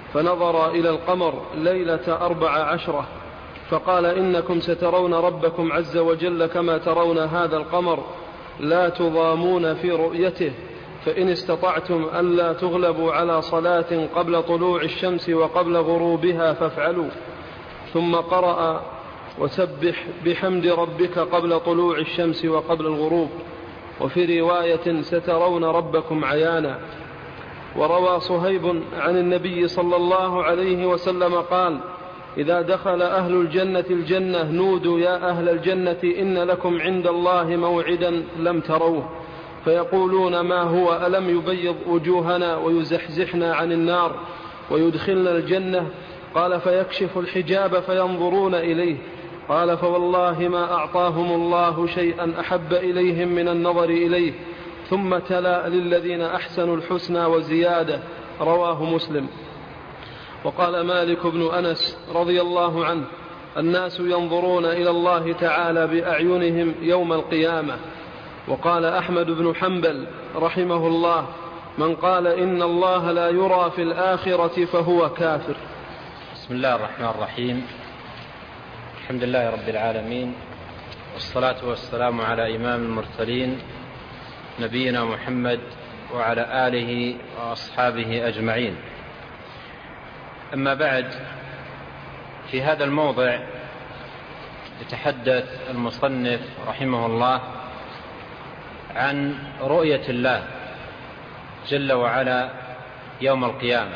فنظر إلى القمر ليلة 14 فقال: إنكم سترون ربكم عز وجل كما ترون هذا القمر، لا تضامون في رؤيته، فإن استطعتم ألا تغلبوا على صلاة قبل طلوع الشمس وقبل غروبها فافعلوا. ثم قرأ: وسبح بحمد ربك قبل طلوع الشمس وقبل الغروب. وفي رواية: سترون ربكم عيانا. وروى صهيب عن النبي صلى الله عليه وسلم قال: إذا دخل أهل الجنة الجنة نودوا: يا أهل الجنة إن لكم عند الله موعدا لم تروه. فيقولون: ما هو؟ ألم يبيض وجوهنا ويزحزحنا عن النار ويدخلنا الجنة؟ قال: فيكشف الحجاب فينظرون إليه. قال: فوالله ما أعطاهم الله شيئا أحب إليهم من النظر إليه. ثم تلا: للذين أحسنوا الحسنى وزيادة. رواه مسلم. وقال مالك بن أنس رضي الله عنه: الناس ينظرون إلى الله تعالى بأعينهم يوم القيامة. وقال أحمد بن حنبل رحمه الله: من قال إن الله لا يرى في الآخرة فهو كافر. بسم الله الرحمن الرحيم. الحمد لله رب العالمين، والصلاة والسلام على إمام المرسلين نبينا محمد وعلى آله وأصحابه أجمعين. أما بعد، في هذا الموضع يتحدث المصنف رحمه الله عن رؤية الله جل وعلا يوم القيامة،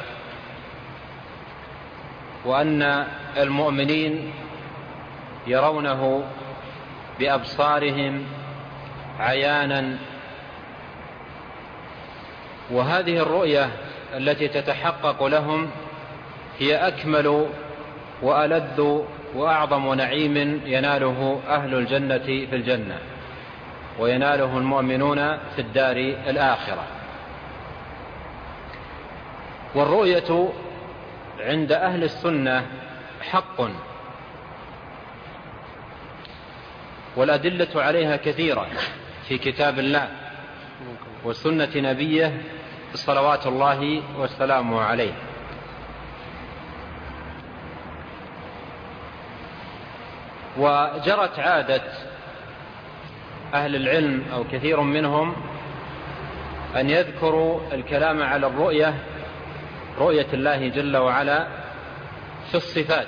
وأن المؤمنين يرونه بأبصارهم عيانا. وهذه الرؤية التي تتحقق لهم هي أكمل وألذ وأعظم نعيم يناله أهل الجنة في الجنة، ويناله المؤمنون في الدار الآخرة. والرؤية عند أهل السنة حق، والأدلة عليها كثيرة في كتاب الله وسنة نبيه صلوات الله والسلام عليه. وجرت عادة أهل العلم أو كثير منهم أن يذكروا الكلام على رؤية الله جل وعلا في الصفات،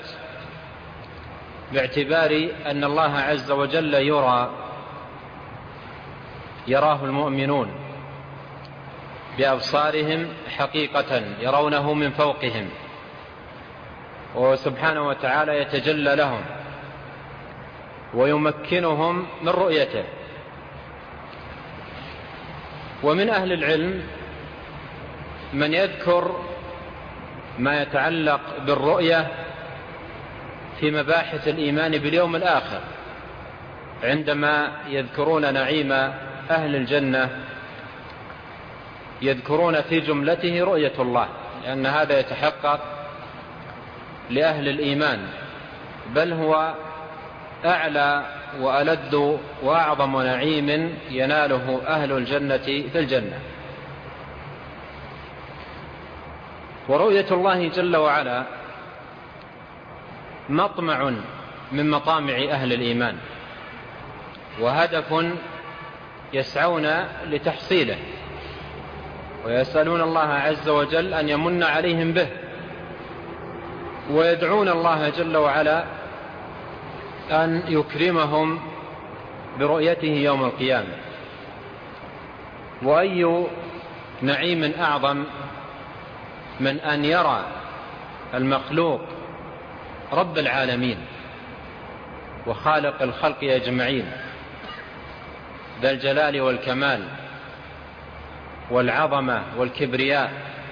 باعتبار أن الله عز وجل يراه المؤمنون بأبصارهم حقيقة، يرونه من فوقهم، وسبحانه وتعالى يتجلى لهم ويمكنهم من رؤيته. ومن أهل العلم من يذكر ما يتعلق بالرؤية في مباحث الإيمان باليوم الآخر، عندما يذكرون نعيم أهل الجنة يذكرون في جملته رؤية الله، لأن هذا يتحقق لأهل الإيمان، بل هو أعلى وألذ وأعظم نعيم يناله أهل الجنة في الجنة. ورؤية الله جل وعلا مطمع من مطامع أهل الإيمان، وهدف يسعون لتحصيله، ويسألون الله عز وجل أن يمن عليهم به، ويدعون الله جل وعلا أن يكرمهم برؤيته يوم القيامة. وأي نعيم أعظم من أن يرى المخلوق رب العالمين وخالق الخلق أجمعين ذا الجلال والكمال والعظمة والكبرياء،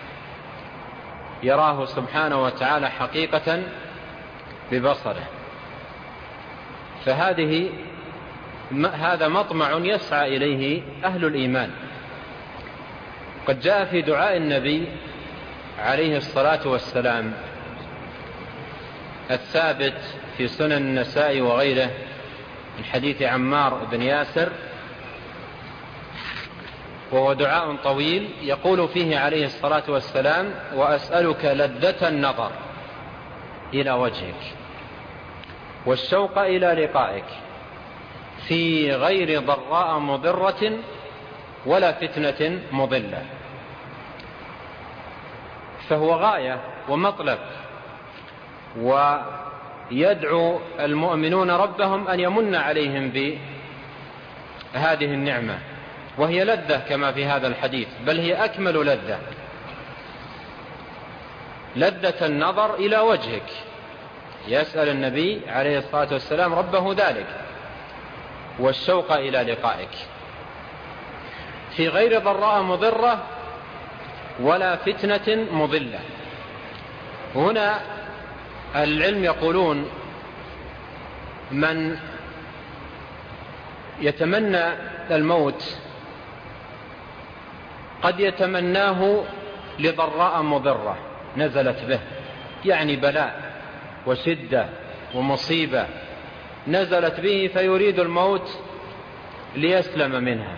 يراه سبحانه وتعالى حقيقة ببصره. هذا مطمع يسعى إليه أهل الإيمان. قد جاء في دعاء النبي عليه الصلاة والسلام الثابت في سنن النساء وغيره من حديث عمار بن ياسر وهو دعاء طويل يقول فيه عليه الصلاة والسلام: وأسألك لذة النظر إلى وجهك والشوق إلى لقائك في غير ضراء مضرة ولا فتنة مضلة. فهو غاية ومطلب، ويدعو المؤمنون ربهم أن يمن عليهم بهذه النعمة، وهي لذة كما في هذا الحديث، بل هي أكمل لذة، لذة النظر إلى وجهك. يسأل النبي عليه الصلاة والسلام ربه ذلك، والشوق إلى لقائك في غير ضراء مضرة ولا فتنة مضلة. هنا العلم يقولون: من يتمنى الموت قد يتمناه لضراء مضرة نزلت به، يعني بلاء وشدة ومصيبة نزلت به فيريد الموت ليسلم منها،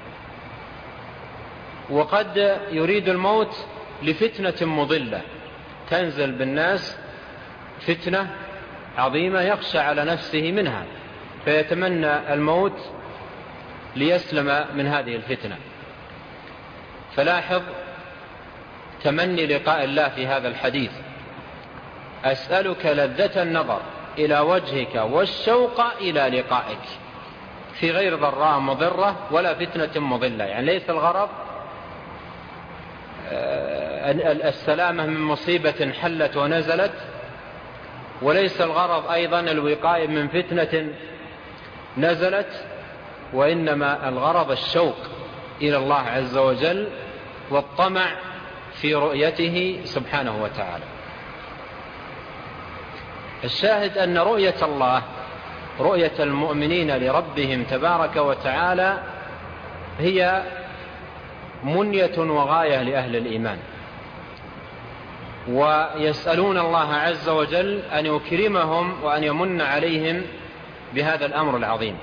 وقد يريد الموت لفتنة مضلة تنزل بالناس، فتنة عظيمة يخشى على نفسه منها فيتمنى الموت ليسلم من هذه الفتنة. فلاحظ تمني لقاء الله في هذا الحديث: أسألك لذة النظر إلى وجهك والشوق إلى لقائك في غير ضراء مضرة ولا فتنة مضلة. يعني ليس الغرض السلامة من مصيبة حلت ونزلت، وليس الغرض أيضا الوقاية من فتنة نزلت، وإنما الغرض الشوق إلى الله عز وجل والطمع في رؤيته سبحانه وتعالى. الشاهد أن رؤية الله، رؤية المؤمنين لربهم تبارك وتعالى، هي منية وغاية لأهل الإيمان، ويسألون الله عز وجل أن يكرمهم وأن يمن عليهم بهذا الأمر العظيم،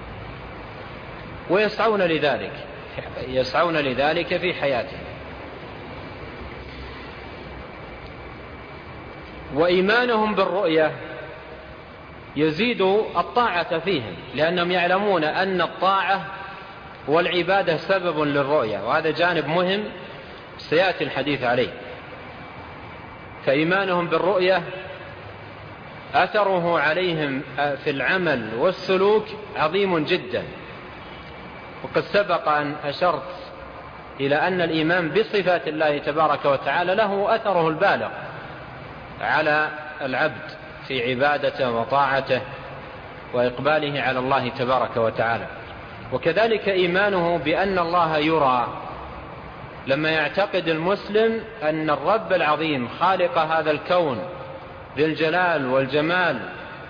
ويسعون لذلك في حياتهم. وإيمانهم بالرؤية يزيد الطاعة فيهم، لأنهم يعلمون أن الطاعة والعبادة سبب للرؤية، وهذا جانب مهم سيأتي الحديث عليه. فإيمانهم بالرؤية أثره عليهم في العمل والسلوك عظيم جدا. وقد سبق أن أشرت إلى أن الإيمان بصفات الله تبارك وتعالى له أثره البالغ على العبد في عبادته وطاعته وإقباله على الله تبارك وتعالى. وكذلك إيمانه بأن الله يرى، لما يعتقد المسلم أن الرب العظيم خالق هذا الكون ذي الجلال والجمال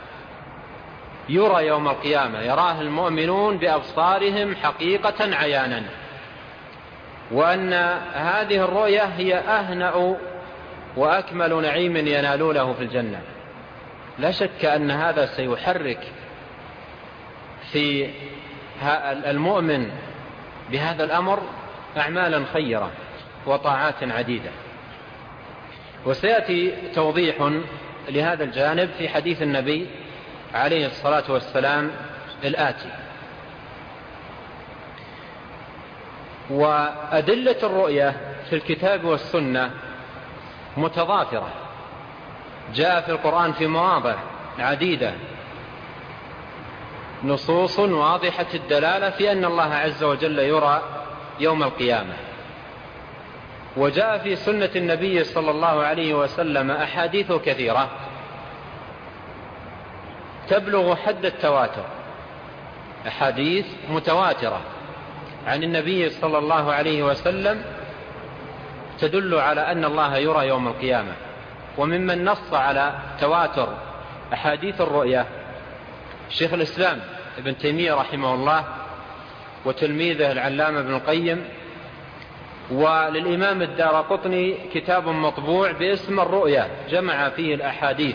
يرى يوم القيامة، يراه المؤمنون بأبصارهم حقيقة عيانا، وأن هذه الرؤية هي أهنأ وأكمل نعيم ينالونه في الجنة. لا شك أن هذا سيحرك في المؤمن بهذا الأمر أعمالا خيرة وطاعات عديدة. وسيأتي توضيح لهذا الجانب في حديث النبي عليه الصلاة والسلام الآتي. وأدلة الرؤية في الكتاب والسنة متضافرة، جاء في القرآن في مواضع عديدة نصوص واضحة الدلالة في أن الله عز وجل يرى يوم القيامة، وجاء في سنة النبي صلى الله عليه وسلم أحاديث كثيرة تبلغ حد التواتر، أحاديث متواترة عن النبي صلى الله عليه وسلم تدل على أن الله يرى يوم القيامة. وممن نص على تواتر أحاديث الرؤية شيخ الإسلام ابن تيمية رحمه الله، وتلميذه العلامة ابن القيم، وللإمام الدارقطني كتاب مطبوع باسم الرؤية جمع فيه الأحاديث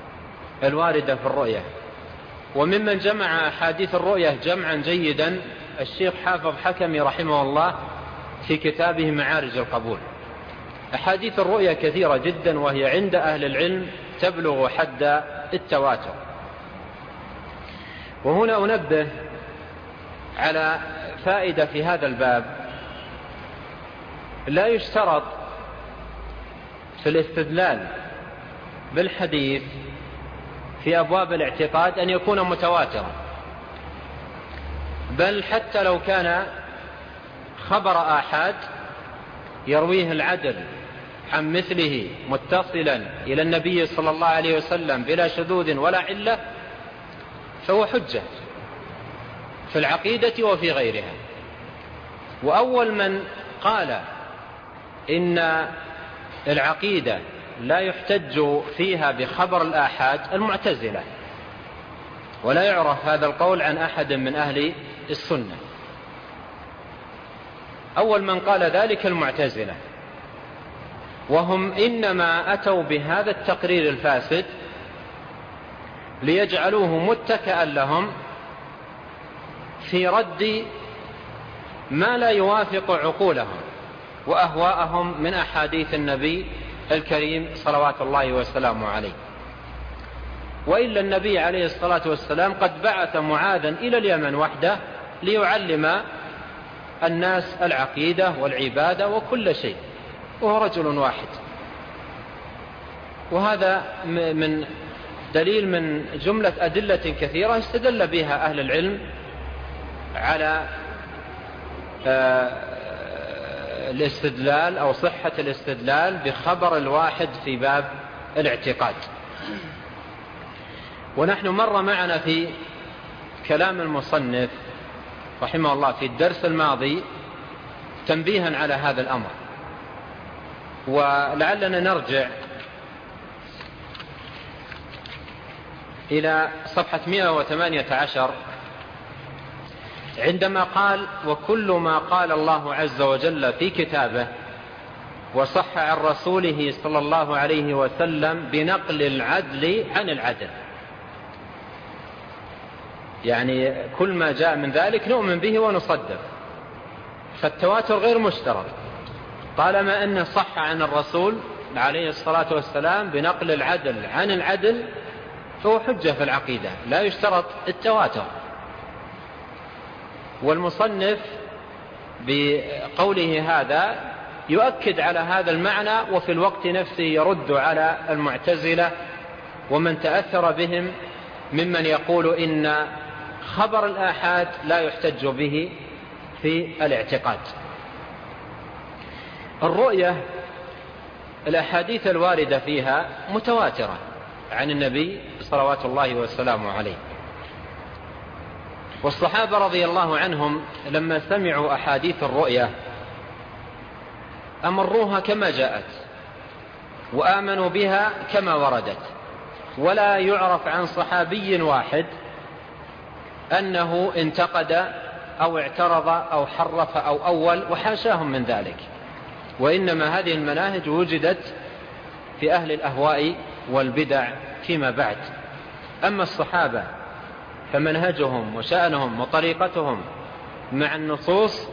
الواردة في الرؤية. وممن جمع أحاديث الرؤية جمعا جيدا الشيخ حافظ حكمي رحمه الله في كتابه معارج القبول. أحاديث الرؤيا كثيرة جدا، وهي عند أهل العلم تبلغ حد التواتر. وهنا أنبه على فائدة في هذا الباب. لا يشترط في الاستدلال بالحديث في أبواب الاعتقاد أن يكون متواترا، بل حتى لو كان خبر آحاد يرويه العدل عن مثله متصلا إلى النبي صلى الله عليه وسلم بلا شذوذ ولا علة، فهو حجة في العقيدة وفي غيرها. وأول من قال إن العقيدة لا يحتج فيها بخبر الآحاد المعتزلة، ولا يعرف هذا القول عن أحد من أهل السنة. أول من قال ذلك المعتزلة، وهم إنما أتوا بهذا التقرير الفاسد ليجعلوه متكئا لهم في رد ما لا يوافق عقولهم وأهواءهم من أحاديث النبي الكريم صلوات الله وسلامه عليه. وإلا النبي عليه الصلاة والسلام قد بعث معاذا إلى اليمن وحده ليعلم الناس العقيدة والعبادة وكل شيء، وهو رجل واحد. وهذا من دليل من جملة أدلة كثيرة استدل بها أهل العلم على الاستدلال أو صحة الاستدلال بخبر الواحد في باب الاعتقاد. ونحن مر معنا في كلام المصنف رحمه الله في الدرس الماضي تنبيها على هذا الأمر، ولعلنا نرجع إلى صفحة 118 عندما قال: وكل ما قال الله عز وجل في كتابه وصح عن رسوله صلى الله عليه وسلم بنقل العدل عن العدل. يعني كل ما جاء من ذلك نؤمن به ونصدق، فالتواتر غير مشترط طالما أنه صح عن الرسول عليه الصلاة والسلام بنقل العدل عن العدل، فهو حجة في العقيدة، لا يشترط التواتر. والمصنف بقوله هذا يؤكد على هذا المعنى، وفي الوقت نفسه يرد على المعتزلة ومن تأثر بهم ممن يقول إن خبر الآحاد لا يحتج به في الاعتقاد. الرؤية الأحاديث الواردة فيها متواترة عن النبي صلوات الله وسلامه عليه. والصحابة رضي الله عنهم لما سمعوا أحاديث الرؤية أمروها كما جاءت وآمنوا بها كما وردت، ولا يعرف عن صحابي واحد أنه انتقد أو اعترض أو حرف أو أول، وحاشاهم من ذلك. وإنما هذه المناهج وجدت في أهل الأهواء والبدع فيما بعد. أما الصحابة فمنهجهم وشأنهم وطريقتهم مع النصوص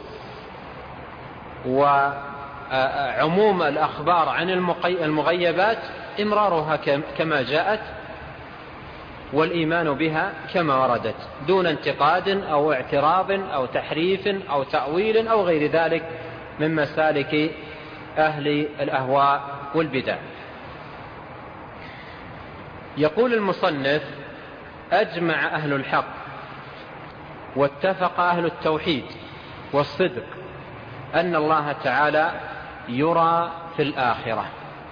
وعموم الأخبار عن المغيبات إمرارها كما جاءت والإيمان بها كما وردت، دون انتقاد أو اعتراض أو تحريف أو تأويل أو غير ذلك من مسالك أهل الأهواء والبدع. يقول المصنف: أجمع أهل الحق واتفق أهل التوحيد والصدق أن الله تعالى يرى في الآخرة.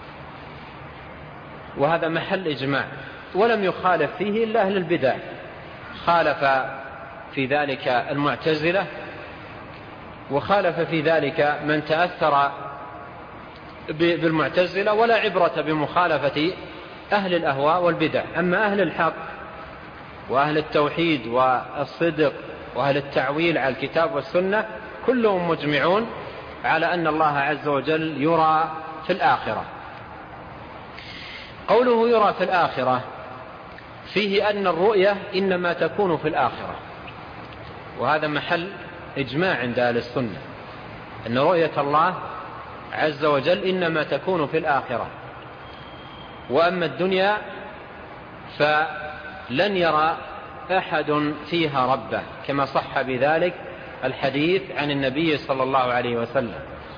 وهذا محل إجماع، ولم يخالف فيه إلا أهل البدع. خالف في ذلك المعتزلة، وخالف في ذلك من تأثر بالمعتزلة، ولا عبرة بمخالفة أهل الأهواء والبدع. أما أهل الحق وأهل التوحيد والصدق وأهل التعويل على الكتاب والسنة كلهم مجمعون على أن الله عز وجل يرى في الآخرة. قوله يرى في الآخرة فيه أن الرؤية إنما تكون في الآخرة، وهذا محل إجماع عند أهل السنة أن رؤية الله عز وجل إنما تكون في الآخرة، وأما الدنيا فلن يرى أحد فيها ربه، كما صح بذلك الحديث عن النبي صلى الله عليه وسلم،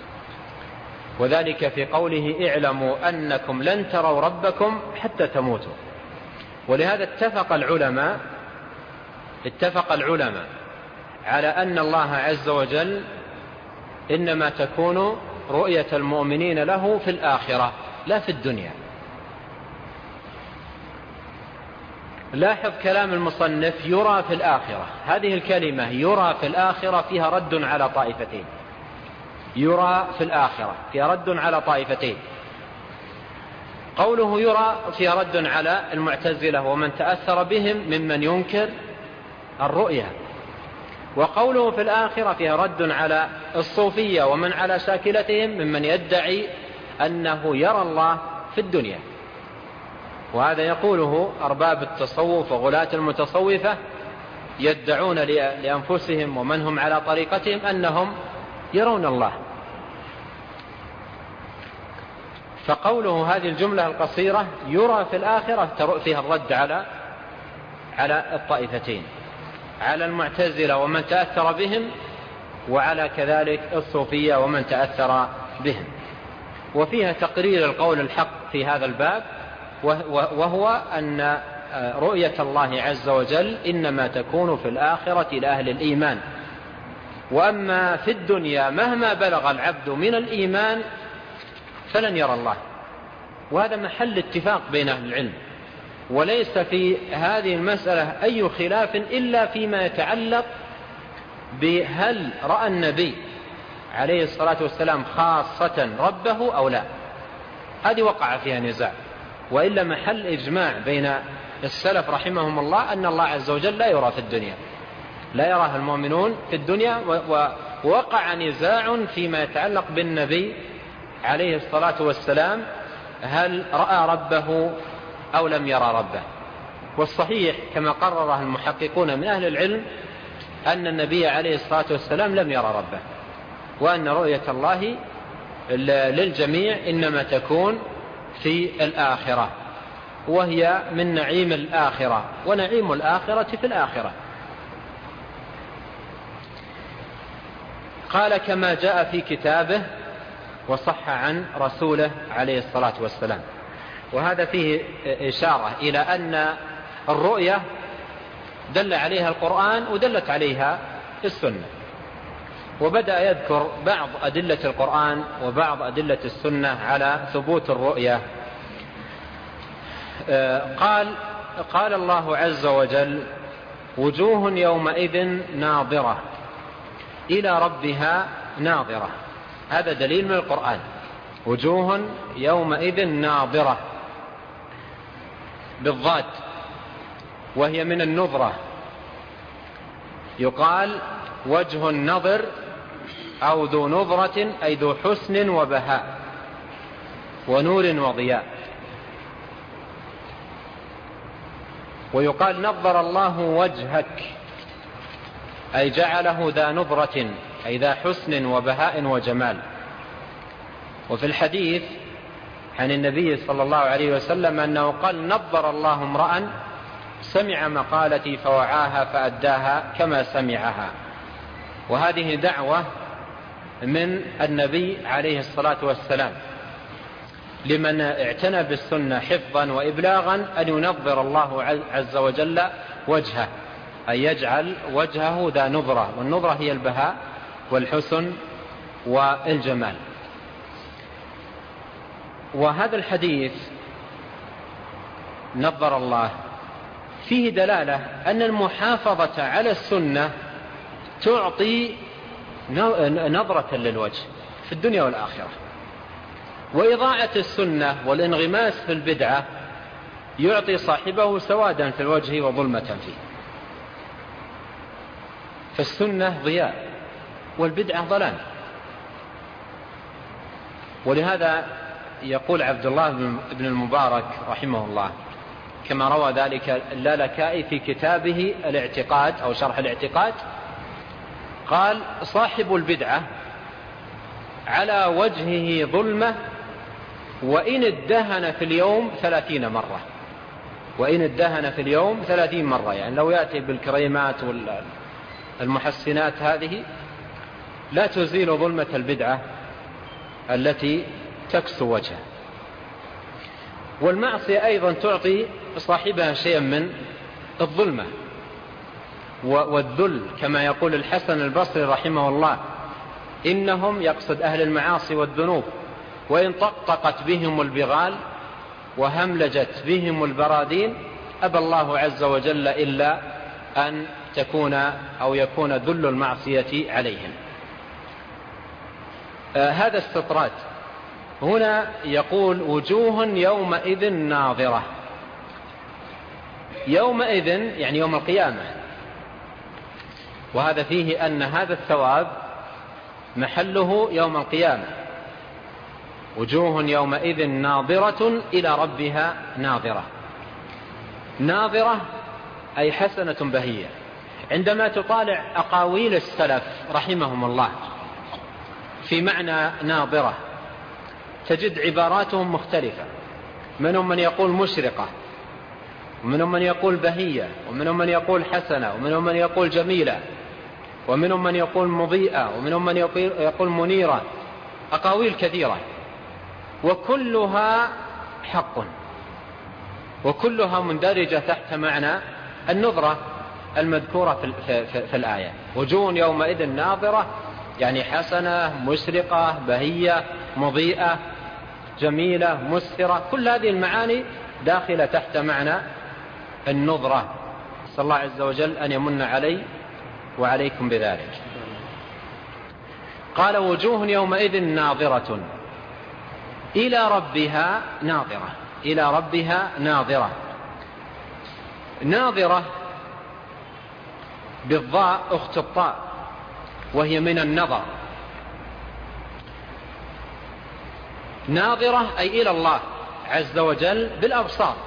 وذلك في قوله اعلموا أنكم لن تروا ربكم حتى تموتوا. ولهذا اتفق العلماء على أن الله عز وجل إنما تكون رؤية المؤمنين له في الآخرة لا في الدنيا. لاحظ كلام المصنف يرى في الآخرة، هذه الكلمة يرى في الآخرة فيها رد على طائفتين، يرى في الآخرة فيها رد على طائفتين. قوله يرى فيها رد على المعتزلة ومن تأثر بهم ممن ينكر الرؤية، وقوله في الآخرة فيها رد على الصوفية ومن على شاكلتهم ممن يدعي أنه يرى الله في الدنيا. وهذا يقوله أرباب التصوف وغلاة المتصوفة، يدعون لأنفسهم ومن هم على طريقتهم أنهم يرون الله. فقوله هذه الجملة القصيرة يرى في الآخرة فيها الرد على الطائفتين، على المعتزلة ومن تأثر بهم، وعلى كذلك الصوفية ومن تأثر بهم. وفيها تقرير القول الحق في هذا الباب، وهو أن رؤية الله عز وجل إنما تكون في الآخرة لأهل الإيمان، وأما في الدنيا مهما بلغ العبد من الإيمان فلن يرى الله. وهذا محل اتفاق بين أهل العلم، وليس في هذه المسألة أي خلاف إلا فيما يتعلق بهل رأى النبي عليه الصلاة والسلام خاصة ربه أو لا، هذه وقع فيها نزاع. وإلا محل إجماع بين السلف رحمهم الله أن الله عز وجل لا يرى في الدنيا، لا يراه المؤمنون في الدنيا. ووقع نزاع فيما يتعلق بالنبي عليه الصلاة والسلام، هل رأى ربه أو لم يرى ربه. والصحيح كما قرره المحققون من أهل العلم أن النبي عليه الصلاة والسلام لم يرى ربه، وأن رؤية الله للجميع إنما تكون في الآخرة، وهي من نعيم الآخرة، ونعيم الآخرة في الآخرة. قال كما جاء في كتابه وصح عن رسوله عليه الصلاة والسلام. وهذا فيه إشارة إلى أن الرؤية دل عليها القرآن ودلت عليها السنة، وبدأ يذكر بعض أدلة القرآن وبعض أدلة السنة على ثبوت الرؤية. قال الله عز وجل وجوه يومئذ ناظرة إلى ربها ناظرة. هذا دليل من القرآن، وجوه يومئذ ناظرة بالضاد، وهي من النظرة. يقال وجه النظر أو ذو نظرة، أي ذو حسن وبهاء ونور وضياء. ويقال نظر الله وجهك، أي جعله ذا نظرة، أي ذا حسن وبهاء وجمال. وفي الحديث عن النبي صلى الله عليه وسلم أنه قال نظر الله امرأ سمع مقالتي فوعاها فأداها كما سمعها. وهذه دعوة من النبي عليه الصلاة والسلام لمن اعتنى بالسنة حفظا وإبلاغا أن ينظر الله عز وجل وجهه، أن يجعل وجهه ذا نظرة، والنظرة هي البهاء والحسن والجمال. وهذا الحديث نظر الله فيه دلالة أن المحافظة على السنة تعطي نظرة للوجه في الدنيا والآخرة، وإضاعة السنة والانغماس في البدعة يعطي صاحبه سوادا في الوجه وظلمة فيه. فالسنة ضياء والبدعة ظلام. ولهذا يقول عبد الله بن المبارك رحمه الله كما روى ذلك اللالكائي في كتابه الاعتقاد أو شرح الاعتقاد، قال صاحب البدعة على وجهه ظلمة وإن ادهن في اليوم 30 مرة، وإن ادهن في اليوم 30 مرة، يعني لو يأتي بالكريمات والمحسنات هذه لا تزيل ظلمة البدعة التي تكسو وجهه. والمعصية أيضا تعطي صاحبها شيئا من الظلمة والذل، كما يقول الحسن البصري رحمه الله: إنهم، يقصد أهل المعاصي والذنوب، وإن طقطقت بهم البغال وهملجت بهم البرادين أبى الله عز وجل إلا أن يكون ذل المعصية عليهم. هذا استطراد. هنا يقول وجوه يومئذ ناظرة. يومئذ يعني يوم القيامة، وهذا فيه أن هذا الثواب محله يوم القيامة. وجوه يومئذ ناظرة إلى ربها ناظرة. ناظرة أي حسنة بهية. عندما تطالع أقاويل السلف رحمهم الله في معنى ناظرة تجد عباراتهم مختلفة، منهم من يقول مشرقة، ومنهم من يقول بهية، ومنهم من يقول حسنة، ومنهم من يقول جميلة، ومنهم من يقول مضيئة، ومنهم من يقول منيرة. أقاويل كثيرة وكلها حق، وكلها مندرجة تحت معنى النظرة المذكورة في الآية. وجوه يومئذ ناظرة يعني حسنة، مشرقة، بهية، مضيئة، جميلة، مسفرة، كل هذه المعاني داخلة تحت معنى النظرة. صلى الله عز وجل أن يمن علي وعليكم بذلك. قال وجوه يومئذ ناظرة إلى ربها ناظرة. إلى ربها ناظرة. ناظرة بالضاء أخت الطاء، وهي من النظر. ناظرة أي إلى الله عز وجل بالأبصار.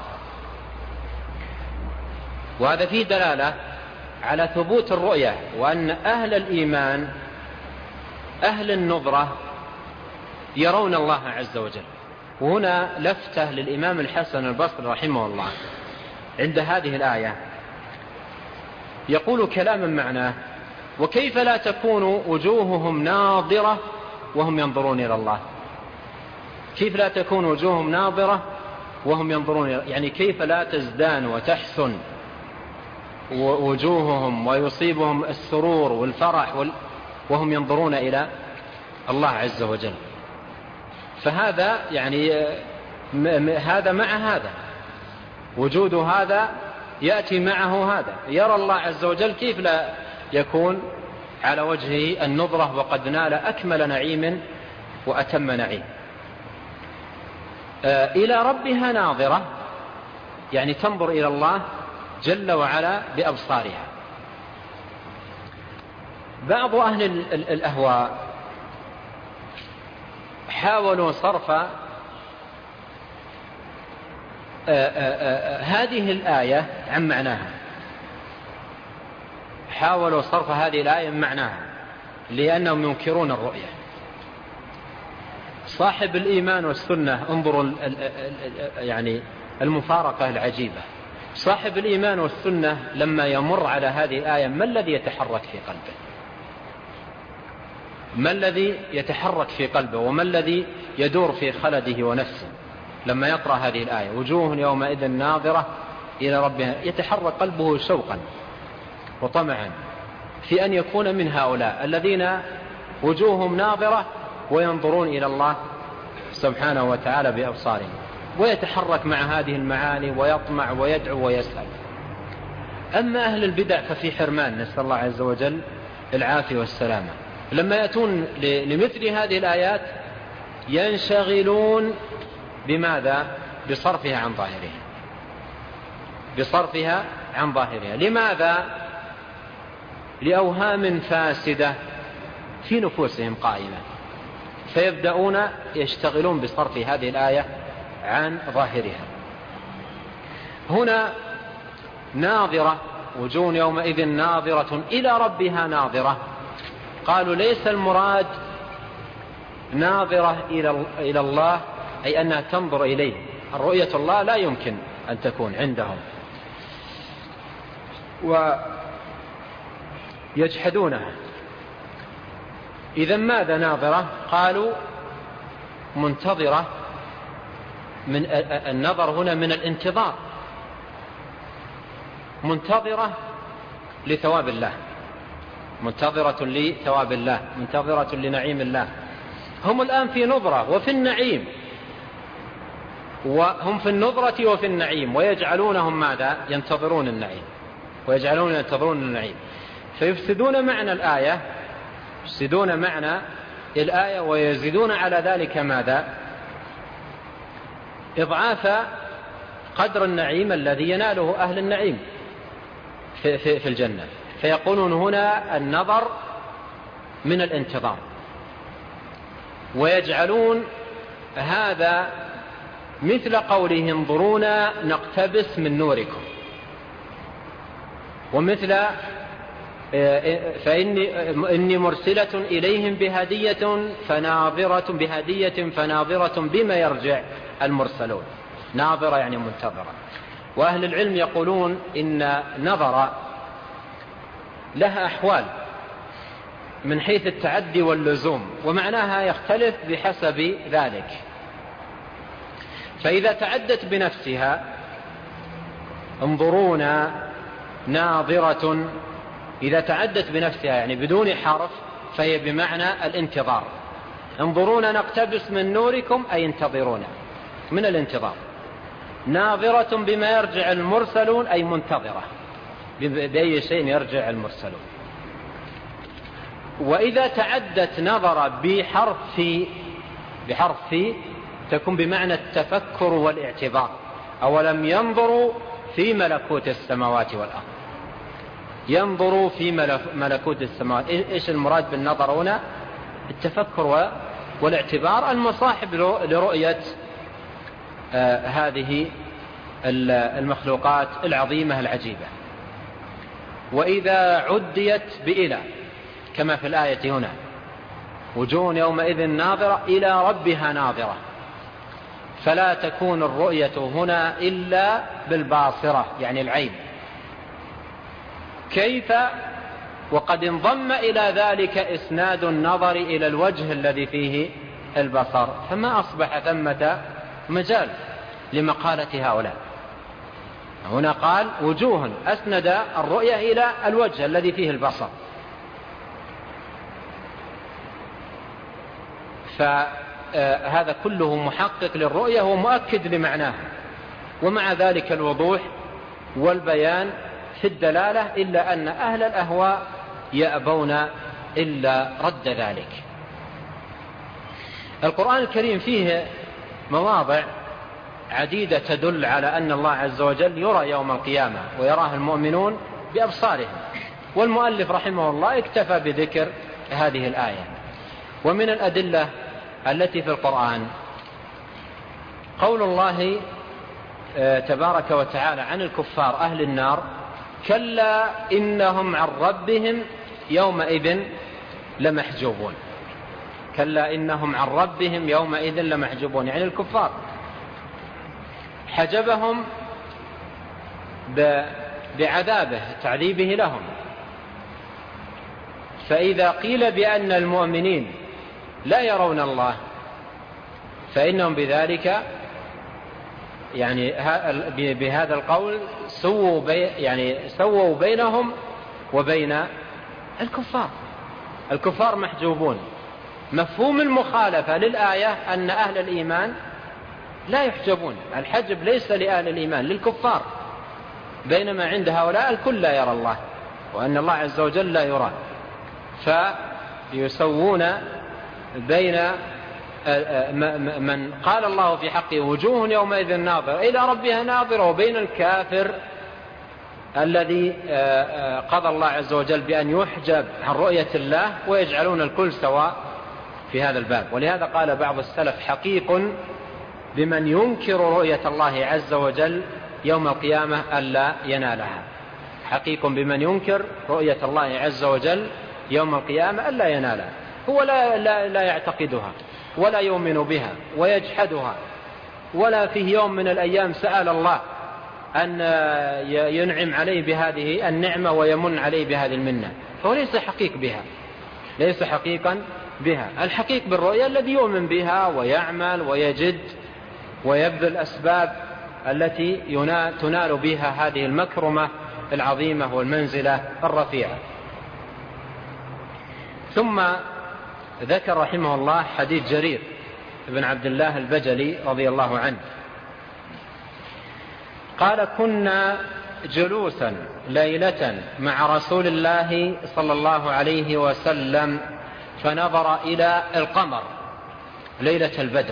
وهذا فيه دلالة على ثبوت الرؤية، وأن أهل الإيمان أهل النظرة يرون الله عز وجل. وهنا لفتة للإمام الحسن البصري رحمه الله عند هذه الآية، يقول كلاما معناه: وكيف لا تكون وجوههم ناظرة وهم ينظرون إلى الله؟ كيف لا تكون وجوههم ناظرة وهم ينظرون؟ يعني كيف لا تزدان وتحسن وجوههم ويصيبهم السرور والفرح وهم ينظرون إلى الله عز وجل؟ فهذا يعني هذا مع هذا، وجود هذا يأتي معه هذا. يرى الله عز وجل، كيف لا يكون على وجهه النظرة وقد نال أكمل نعيم وأتم نعيم؟ إلى ربها ناظرة يعني تنظر إلى الله جل وعلا بأبصارها. بعض أهل الأهواء حاولوا صرف هذه الآية عن معناها، حاولوا صرف هذه الآية من معناها، لأنهم ينكرون الرؤية. صاحب الإيمان والسنة، انظروا يعني المفارقة العجيبة. صاحب الإيمان والسنة لما يمر على هذه الآية ما الذي يتحرك في قلبه؟ ما الذي يتحرك في قلبه وما الذي يدور في خلده ونفسه لما يقرأ هذه الآية؟ وجوه يومئذ ناظرة إلى ربها. يتحرك قلبه شوقا وطمعا في أن يكون من هؤلاء الذين وجوههم ناظرة وينظرون إلى الله سبحانه وتعالى بأبصارهم، ويتحرك مع هذه المعاني ويطمع ويدعو ويسأل. أما أهل البدع ففي حرمان، نسأل الله عز وجل العافية والسلامة. لما يأتون لمثل هذه الآيات ينشغلون بماذا؟ بصرفها عن ظاهرها، بصرفها عن ظاهرها. لماذا؟ لأوهام فاسدة في نفوسهم قائمة، فيبدأون يشتغلون بصرف هذه الآية عن ظاهرها. هنا ناظرة، وجوه يومئذ ناظرة إلى ربها ناظرة، قالوا ليس المراد ناظرة إلى الله أي أنها تنظر إليه، الرؤية الله لا يمكن أن تكون عندهم، ويجحدونها. إذا ماذا ناظرة؟ قالوا منتظرة، من النظر هنا من الانتظار، منتظرة لثواب الله، منتظرة لثواب الله، منتظرة لنعيم الله. هم الآن في نظرة وفي النعيم، وهم في النظرة وفي النعيم، ويجعلونهم ماذا؟ ينتظرون النعيم، ويجعلون ينتظرون النعيم، فيفسدون معنى الآية، يفسدون معنى الآية، ويزيدون على ذلك ماذا؟ إضعاف قدر النعيم الذي يناله أهل النعيم في الجنة. فيقولون هنا النظر من الانتظار، ويجعلون هذا مثل قوله انظرونا نقتبس من نوركم، ومثل فإني مرسلة إليهم بهدية فناظرة بما يرجع المرسلون. ناظرة يعني منتظرة. وأهل العلم يقولون إن نظر لها أحوال من حيث التعدي واللزوم، ومعناها يختلف بحسب ذلك. فإذا تعدت بنفسها انظرونا ناظرة، إذا تعدت بنفسها يعني بدون حرف فهي بمعنى الانتظار. انظرونا نقتبس من نوركم أي انتظرونا من الانتظار. ناظرة بما يرجع المرسلون أي منتظرة بأي شيء يرجع المرسلون. وإذا تعدت نظر بحرف في تكون بمعنى التفكر والاعتبار. أولم ينظروا في ملكوت السماوات والأرض، ينظروا في ملكوت السماوات. إيش المراد بالنظر هنا؟ التفكر والاعتبار المصاحب لرؤية هذه المخلوقات العظيمة العجيبة. وإذا عديت بإلى كما في الآية هنا وجوه يومئذ ناظرة إلى ربها ناظرة، فلا تكون الرؤية هنا إلا بالباصرة يعني العين. كيف؟ وقد انضم إلى ذلك إسناد النظر إلى الوجه الذي فيه البصر، فما أصبح ثمة مجال لمقالة هؤلاء. هنا قال وجوه، أسند الرؤية إلى الوجه الذي فيه البصر. فهذا كله محقق للرؤية ومؤكد لمعناها، ومع ذلك الوضوح والبيان في الدلالة، إلا أن أهل الأهواء يأبون إلا رد ذلك. القرآن الكريم فيه مواضع عديدة تدل على أن الله عز وجل يرى يوم القيامة ويراه المؤمنون بأبصارهم، والمؤلف رحمه الله اكتفى بذكر هذه الآية. ومن الأدلة التي في القرآن قول الله تبارك وتعالى عن الكفار أهل النار كلا إنهم عن ربهم يومئذ لمحجوبون. كلا إنهم عن ربهم يومئذ لمحجوبون، يعني الكفار حجبهم بعذابه تعذيبه لهم. فإذا قيل بأن المؤمنين لا يرون الله فإنهم بذلك يعني بهذا القول سووا بينهم وبين الكفار. الكفار محجوبون. مفهوم المخالفة للآية أن أهل الإيمان لا يحجبون، الحجب ليس لأهل الإيمان للكفار، بينما عند هؤلاء الكل لا يرى الله، وأن الله عز وجل لا يرى. فيسوون بين من قال الله في حقه وجوه يومئذ ناظرة إلى ربها ناظرة، وبين الكافر الذي قضى الله عز وجل بأن يحجب عن رؤية الله، ويجعلون الكل سواء في هذا الباب. ولهذا قال بعض السلف حقيق بمن ينكر رؤية الله عز وجل يوم القيامة ألا ينالها. حقيق بمن ينكر رؤية الله عز وجل يوم القيامة ألا ينالها، هو لا يعتقدها ولا يؤمن بها ويجحدها، ولا فيه يوم من الأيام سأل الله أن ينعم عليه بهذه النعمة ويمن عليه بهذه المنة، فهو ليس حقيق بها، ليس حقيقا بها. الحقيق بالرؤيا الذي يؤمن بها ويعمل ويجد ويبذل الأسباب التي تنال بها هذه المكرمة العظيمة والمنزلة الرفيعة. ثم ذكر رحمه الله حديث جرير بن عبد الله البجلي رضي الله عنه قال: كنا جلوسا ليلة مع رسول الله صلى الله عليه وسلم فنظر إلى القمر ليلة البدر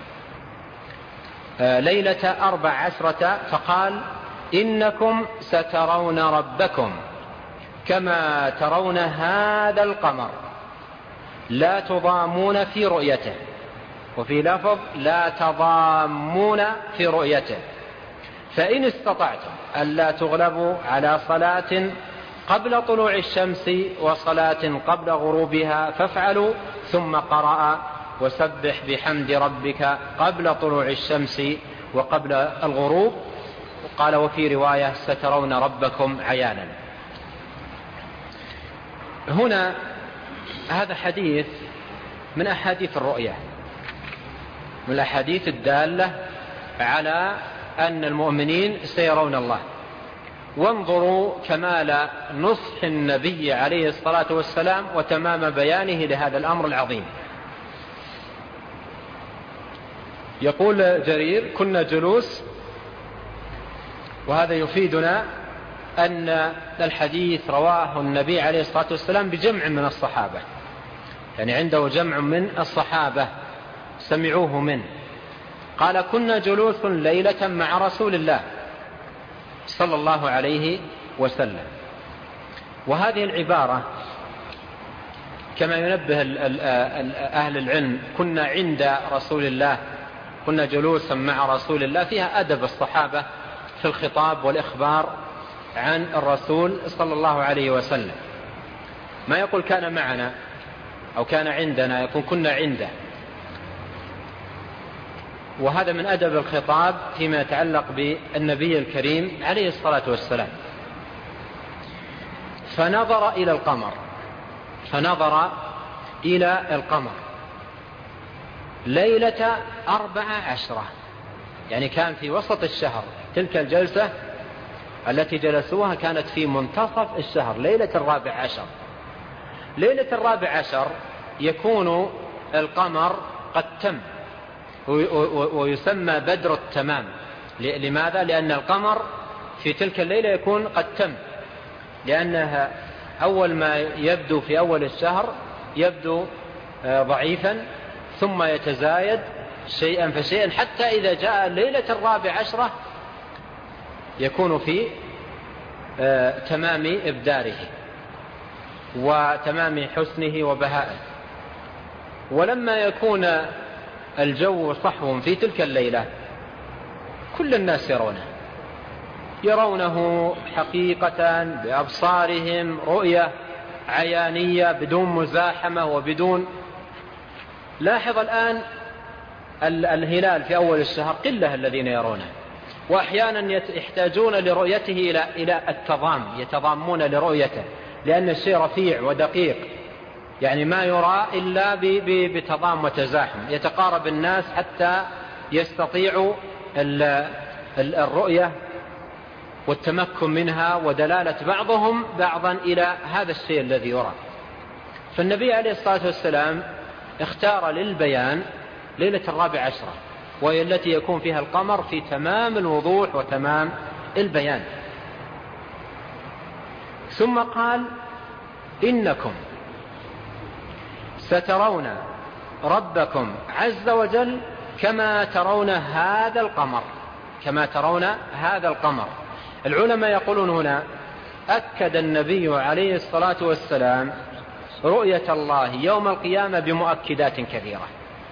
ليلة 14 فقال: إنكم سترون ربكم كما ترون هذا القمر لا تضامون في رؤيته، وفي لفظ لا تضامون في رؤيته، فإن استطعتم ألا تغلبوا على صلاة قبل طلوع الشمس وصلاة قبل غروبها فافعلوا. ثم قرأ: وسبح بحمد ربك قبل طلوع الشمس وقبل الغروب. قال: وفي رواية: سترون ربكم عيانا. هنا هذا حديث من أحاديث الرؤيا، من الأحاديث الدالة على أن المؤمنين سيرون الله. وانظروا كمال نصح النبي عليه الصلاة والسلام وتمام بيانه لهذا الأمر العظيم. يقول جرير: كنا جلوس، وهذا يفيدنا أن الحديث رواه النبي عليه الصلاة والسلام بجمع من الصحابة، يعني عنده جمع من الصحابة سمعوه منه. قال: كنا جلوس ليلة مع رسول الله صلى الله عليه وسلم. وهذه العبارة كما ينبه أهل العلم: كنا عند رسول الله، كنا جلوسا مع رسول الله، فيها أدب الصحابة في الخطاب والإخبار عن الرسول صلى الله عليه وسلم. ما يقول كان معنا أو كان عندنا، يقول كنا عنده. وهذا من أدب الخطاب فيما يتعلق بالنبي الكريم عليه الصلاة والسلام. فنظر إلى القمر، فنظر إلى القمر ليلة 14، يعني كان في وسط الشهر. تلك الجلسة التي جلسوها كانت في منتصف الشهر، ليلة 14. ليلة 14 يكون القمر قد تم، ويسمى بدر التمام. لماذا؟ لأن القمر في تلك الليلة يكون قد تم، لأنها أول ما يبدو في أول الشهر يبدو ضعيفا، ثم يتزايد شيئا فشيئا، حتى إذا جاء ليلة 14 يكون في تمام إبداره وتمام حسنه وبهائه. ولما يكون الجو صحو في تلك الليلة كل الناس يرونه حقيقة بأبصارهم، رؤية عيانية بدون مزاحمة وبدون. لاحظ الآن الهلال في أول الشهر قلة الذين يرونه، وأحيانا يحتاجون لرؤيته إلى التضام، يتضامون لرؤيته، لأن الشيء رفيع ودقيق، يعني ما يرى إلا بتضام وتزاحم. يتقارب الناس حتى يستطيعوا الرؤية والتمكن منها ودلالة بعضهم بعضا إلى هذا الشيء الذي يرى. فالنبي عليه الصلاة والسلام اختار للبيان ليلة 14، وهي التي يكون فيها القمر في تمام الوضوح وتمام البيان. ثم قال: إنكم سترون ربكم عز وجل كما ترون هذا القمر، كما ترون هذا القمر. العلماء يقولون هنا أكد النبي عليه الصلاة والسلام رؤية الله يوم القيامة بمؤكدات كثيرة.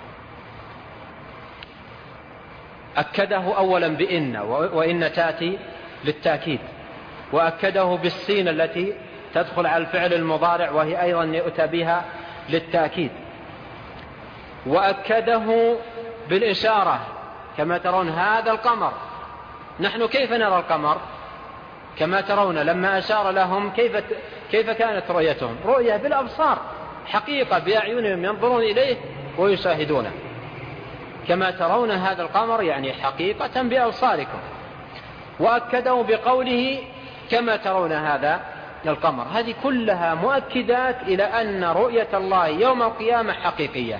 أكده أولا بإن، وإن تأتي للتأكيد، وأكده بالسين التي تدخل على الفعل المضارع، وهي أيضا يؤتى بها للتأكيد. وأكده بالإشارة كما ترون هذا القمر. نحن كيف نرى القمر؟ كما ترون لما أشار لهم كيف كانت رؤيتهم؟ رؤية بالأبصار، حقيقة بأعينهم ينظرون إليه ويشاهدونه. كما ترون هذا القمر يعني حقيقة بأبصاركم. وأكده بقوله كما ترون هذا القمر. هذه كلها مؤكدات إلى أن رؤية الله يوم القيامة حقيقية.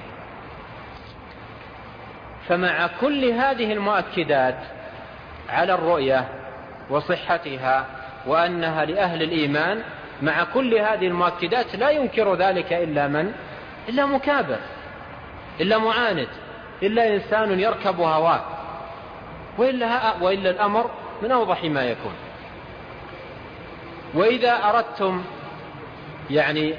فمع كل هذه المؤكدات على الرؤية وصحتها وأنها لأهل الإيمان، مع كل هذه المؤكدات لا ينكر ذلك إلا من؟ إلا مكابر، إلا معاند، إلا إنسان يركب هواه، وإلا الأمر من أوضح ما يكون. وإذا أردتم يعني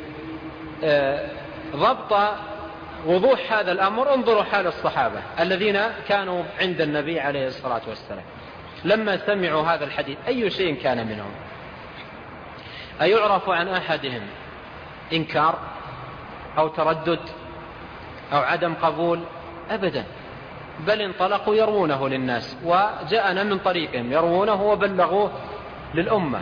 ضبط وضوح هذا الأمر، انظروا حال الصحابة الذين كانوا عند النبي عليه الصلاة والسلام لما سمعوا هذا الحديث. أي شيء كان منهم؟ أيعرف عن أحدهم إنكار أو تردد أو عدم قبول؟ أبدا، بل انطلقوا يروونه للناس، وجاءنا من طريقهم يروونه وبلغوه للأمة.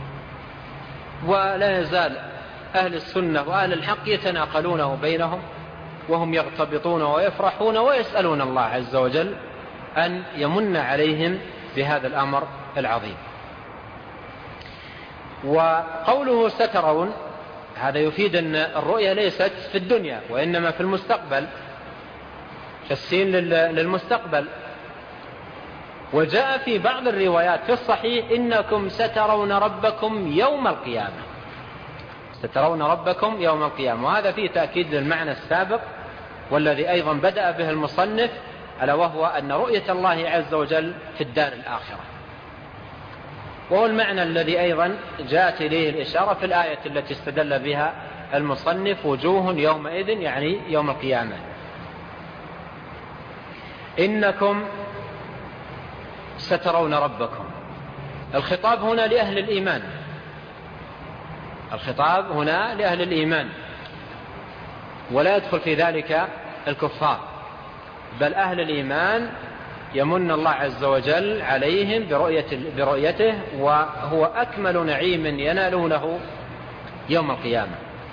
ولا يزال أهل السنة وأهل الحق يتناقلونه بينهم، وهم يغتبطون ويفرحون ويسألون الله عز وجل أن يمن عليهم بهذا الأمر العظيم. وقوله سترون هذا يفيد أن الرؤية ليست في الدنيا وإنما في المستقبل، تسين للمستقبل. وجاء في بعض الروايات في الصحيح إنكم سترون ربكم يوم القيامة، سترون ربكم يوم القيامة. وهذا فيه تأكيد للمعنى السابق والذي أيضا بدأ به المصنف، ألا وهو أن رؤية الله عز وجل في الدار الآخرة، وهو المعنى الذي أيضا جاءت إليه الإشارة في الآية التي استدل بها المصنف: وجوه يومئذ يعني يوم القيامة. إنكم سترون ربكم، الخطاب هنا لأهل الإيمان، الخطاب هنا لأهل الإيمان، ولا يدخل في ذلك الكفار، بل أهل الإيمان يمن الله عز وجل عليهم برؤيته، وهو أكمل نعيم ينالونه يوم القيامة.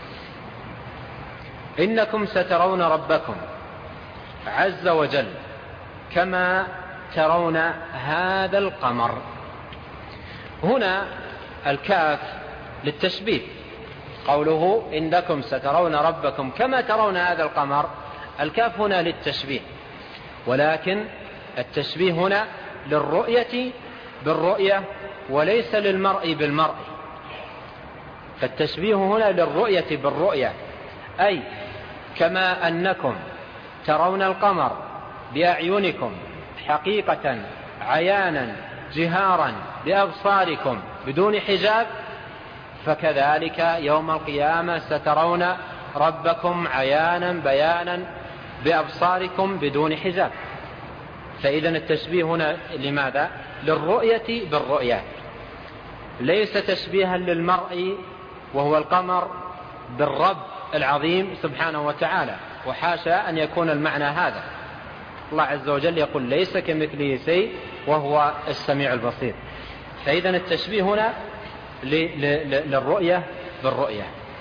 إنكم سترون ربكم عز وجل كما ترون هذا القمر. هنا الكاف للتشبيه، قوله إنكم سترون ربكم كما ترون هذا القمر، الكاف هنا للتشبيه، ولكن التشبيه هنا للرؤية بالرؤية وليس للمرء بالمرء. فالتشبيه هنا للرؤية بالرؤية، أي كما أنكم ترون القمر بأعينكم حقيقة عيانا جهارا بأبصاركم بدون حجاب، فكذلك يوم القيامة سترون ربكم عيانا بيانا بأبصاركم بدون حجاب. فإذا التشبيه هنا لماذا؟ للرؤية بالرؤية، ليس تشبيها للمرء وهو القمر بالرب العظيم سبحانه وتعالى، وحاشا أن يكون المعنى هذا. الله عز وجل يقول ليس كمثله شيء وهو السميع البصير. فإذا التشبيه هنا للرؤية بالرؤية،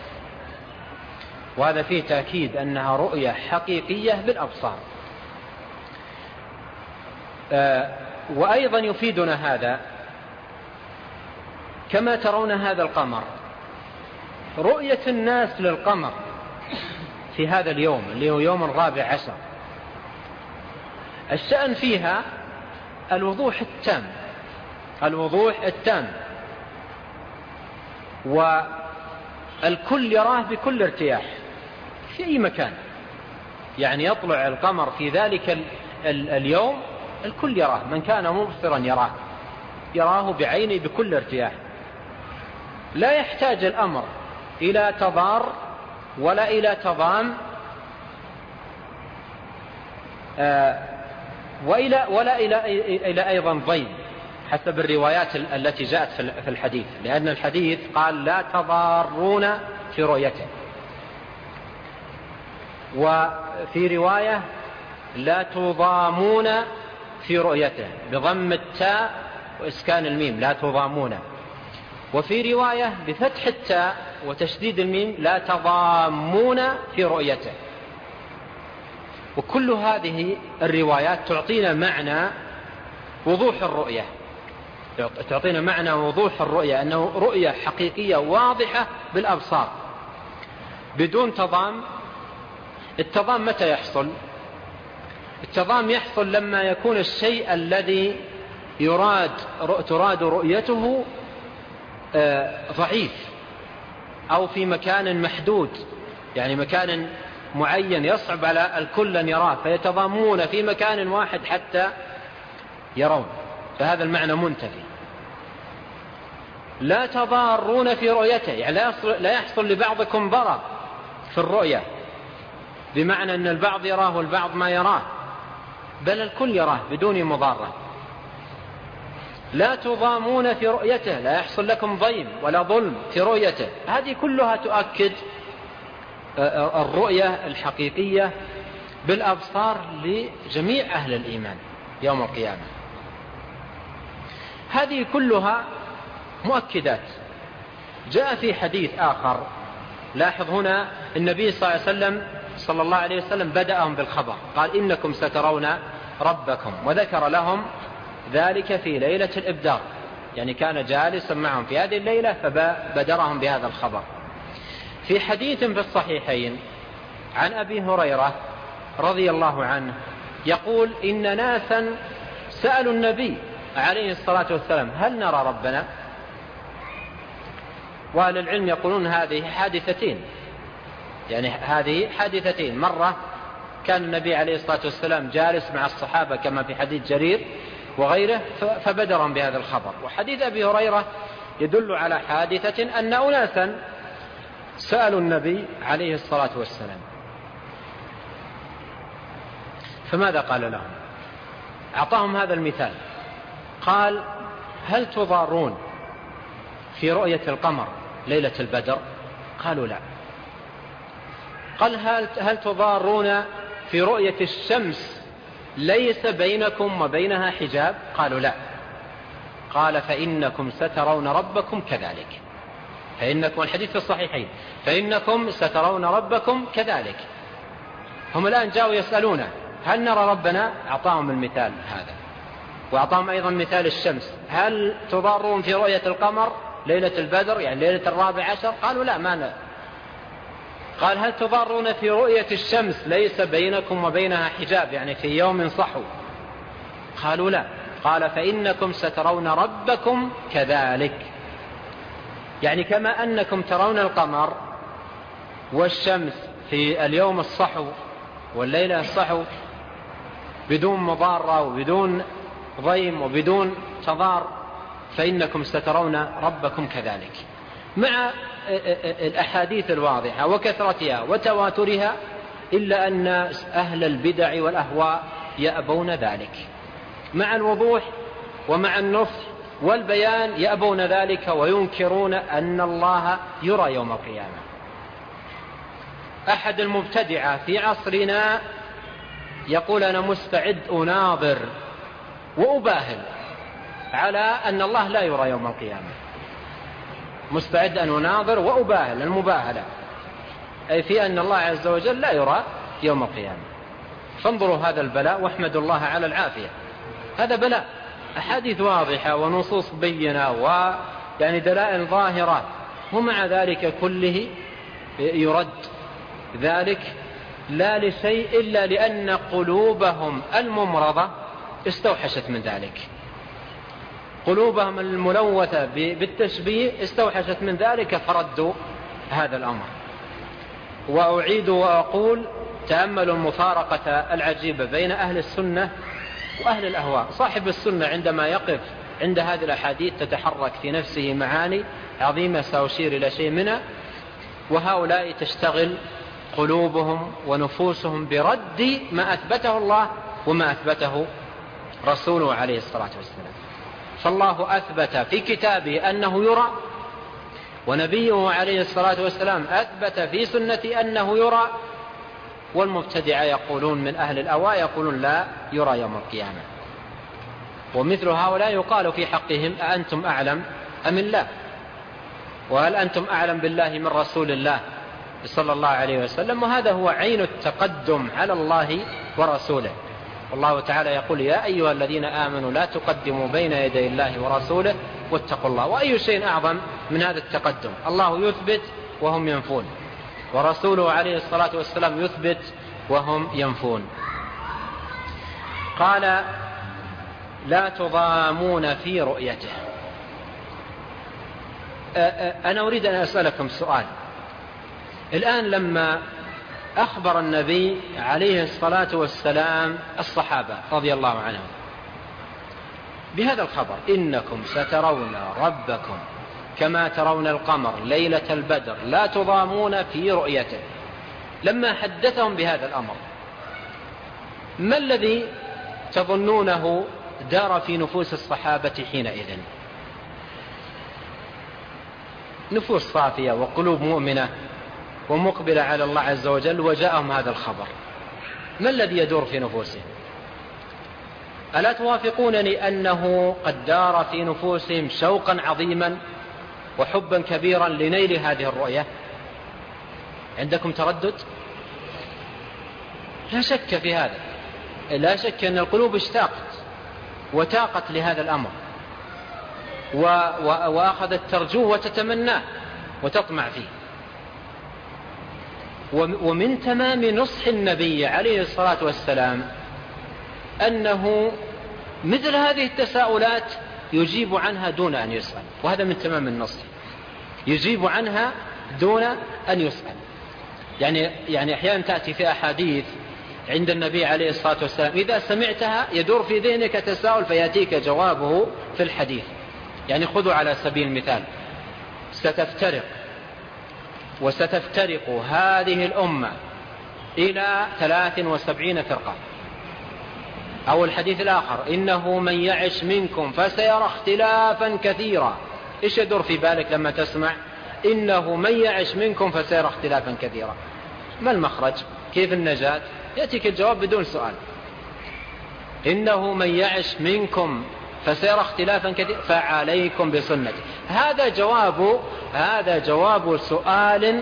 وهذا فيه تأكيد أنها رؤية حقيقية بالأبصار. وأيضا يفيدنا هذا كما ترون هذا القمر، رؤية الناس للقمر في هذا اليوم اللي هو يوم 14، الشأن فيها الوضوح التام، الوضوح التام، والكل يراه بكل ارتياح في أي مكان. يعني يطلع القمر في ذلك اليوم الكل يراه، من كان مبصرا يراه بعينه بكل ارتياح، لا يحتاج الأمر إلى تضار ولا إلى تضام ولا إلى أيضا ضيم، حسب الروايات التي جاءت في الحديث، لأن الحديث قال لا تضارون في رؤيته، وفي رواية لا تضامون في رؤيته بضم التاء وإسكان الميم لا تضامون، وفي رواية بفتح التاء وتشديد الميم لا تضامون في رؤيته. وكل هذه الروايات تعطينا معنى وضوح الرؤية، تعطينا معنى وضوح الرؤية، أنه رؤية حقيقية واضحة بالأبصار بدون تضام. التضام متى يحصل؟ التضام يحصل لما يكون الشيء الذي تراد رؤيته ضعيف أو في مكان محدود، يعني مكان معين يصعب على الكل أن يراه، فيتضامون في مكان واحد حتى يرون، فهذا المعنى منتفي. لا تضارون في رؤيته، يعني لا يحصل لبعضكم ضرر في الرؤية، بمعنى أن البعض يراه والبعض ما يراه، بل الكل يراه بدون مضارة. لا تضامون في رؤيته، لا يحصل لكم ضيم ولا ظلم في رؤيته. هذه كلها تؤكد الرؤية الحقيقية بالأبصار لجميع أهل الإيمان يوم القيامة. هذه كلها مؤكدات. جاء في حديث آخر، لاحظ هنا النبي صلى الله عليه وسلم بدأهم بالخبر، قال إنكم سترون ربكم، وذكر لهم ذلك في ليلة الإبدار، يعني كان جالسا معهم في هذه الليلة فبدرهم بهذا الخبر. في حديث في الصحيحين عن أبي هريرة رضي الله عنه يقول إن ناسا سألوا النبي عليه الصلاة والسلام هل نرى ربنا؟ وأهل العلم يقولون هذه حادثتين، يعني هذه حادثتين، مرة كان النبي عليه الصلاة والسلام جالس مع الصحابة كما في حديث جرير وغيره فبدرهم بهذا الخبر، وحديث أبي هريرة يدل على حادثة أن أناسا سألوا النبي عليه الصلاة والسلام، فماذا قال لهم؟ أعطاهم هذا المثال، قال هل تضارون في رؤية القمر ليلة البدر؟ قالوا لا. قال هل تضارون في رؤية الشمس ليس بينكم وبينها حجاب؟ قالوا لا. قال فإنكم سترون ربكم كذلك، فإنكم، الحديث في الصحيحين، فإنكم سترون ربكم كذلك. هم الآن جاءوا يسألونه هل نرى ربنا؟ أعطاهم المثال هذا، وأعطاهم أيضا مثال الشمس، هل تضارون في رؤية القمر ليلة البدر يعني ليلة 14؟ قالوا لا ما نرى. قال هل تضارون في رؤية الشمس ليس بينكم وبينها حجاب يعني في يوم صحو؟ قالوا لا. قال فإنكم سترون ربكم كذلك، يعني كما أنكم ترون القمر والشمس في اليوم الصحو والليلة الصحو بدون مضارة وبدون ضيم وبدون تضار، فإنكم سترون ربكم كذلك. مع الأحاديث الواضحة وكثرتها وتواترها، إلا أن أهل البدع والأهواء يأبون ذلك، مع الوضوح ومع النص والبيان يأبون ذلك وينكرون أن الله يرى يوم القيامة. أحد المبتدعة في عصرنا يقول أنا مستعد أناظر وأباهل على أن الله لا يرى يوم القيامة، مستعد أن أناظر وأباهل، المباهلة أي في أن الله عز وجل لا يرى يوم القيامة. فانظروا هذا البلاء واحمدوا الله على العافية. هذا بلاء، أحاديث واضحة ونصوص بينة ويعني دلائل ظاهرة، ومع ذلك كله يرد ذلك لا لشيء إلا لأن قلوبهم الممرضة استوحشت من ذلك، قلوبهم الملوثة بالتشبيه استوحشت من ذلك فردوا هذا الأمر. وأعيد وأقول تأملوا المفارقة العجيبة بين أهل السنة وأهل الأهواء. صاحب السنة عندما يقف عند هذه الأحاديث تتحرك في نفسه معاني عظيمة سأشير إلى شيء منها، وهؤلاء تشتغل قلوبهم ونفوسهم برد ما أثبته الله وما أثبته رسوله عليه الصلاة والسلام. فالله أثبت في كتابه أنه يرى، ونبيه عليه الصلاة والسلام أثبت في سنة أنه يرى، والمبتدعة يقولون من أهل الأهواء يقولون لا يرى يوم القيامة. ومثل هؤلاء يقال في حقهم أأنتم أعلم أم الله؟ وهل أنتم أعلم بالله من رسول الله صلى الله عليه وسلم؟ وهذا هو عين التقدم على الله ورسوله. والله تعالى يقول يا أيها الذين آمنوا لا تقدموا بين يدي الله ورسوله واتقوا الله. وأي شيء أعظم من هذا التقدم؟ الله يثبت وهم ينفون، ورسوله عليه الصلاة والسلام يثبت وهم ينفون. قال لا تضامون في رؤيته. أنا أريد أن أسألكم سؤال. الآن لما أخبر النبي عليه الصلاة والسلام الصحابة رضي الله عنهم بهذا الخبر إنكم سترون ربكم كما ترون القمر ليلة البدر لا تضامون في رؤيته، لما حدثهم بهذا الأمر ما الذي تظنونه دار في نفوس الصحابة حينئذ؟ نفوس صافية وقلوب مؤمنة ومقبلة على الله عز وجل، وجاءهم هذا الخبر، ما الذي يدور في نفوسهم؟ ألا توافقونني أنه قد دار في نفوسهم شوقا عظيما وحبا كبيرا لنيل هذه الرؤية؟ عندكم تردد؟ لا شك في هذا، لا شك أن القلوب اشتاقت وتاقت لهذا الأمر وأخذت ترجوه وتتمناه وتطمع فيه. ومن تمام نصح النبي عليه الصلاة والسلام أنه مثل هذه التساؤلات يجيب عنها دون أن يسأل، وهذا من تمام النصح، يجيب عنها دون أن يسأل. يعني أحيانا تأتي في أحاديث عند النبي عليه الصلاة والسلام إذا سمعتها يدور في ذهنك تساؤل فيأتيك جوابه في الحديث. يعني خذوا على سبيل المثال وستفترق هذه الأمة إلى 73 فرقة، أو الحديث الآخر إنه من يعش منكم فسيرى اختلافا كثيرا. إيش يدور في بالك لما تسمع إنه من يعش منكم فسيرى اختلافا كثيرا؟ ما المخرج؟ كيف النجاة؟ يأتيك الجواب بدون سؤال، إنه من يعش منكم فسيرى اختلافا كثيرا فعليكم بسنتي. هذا جواب سؤال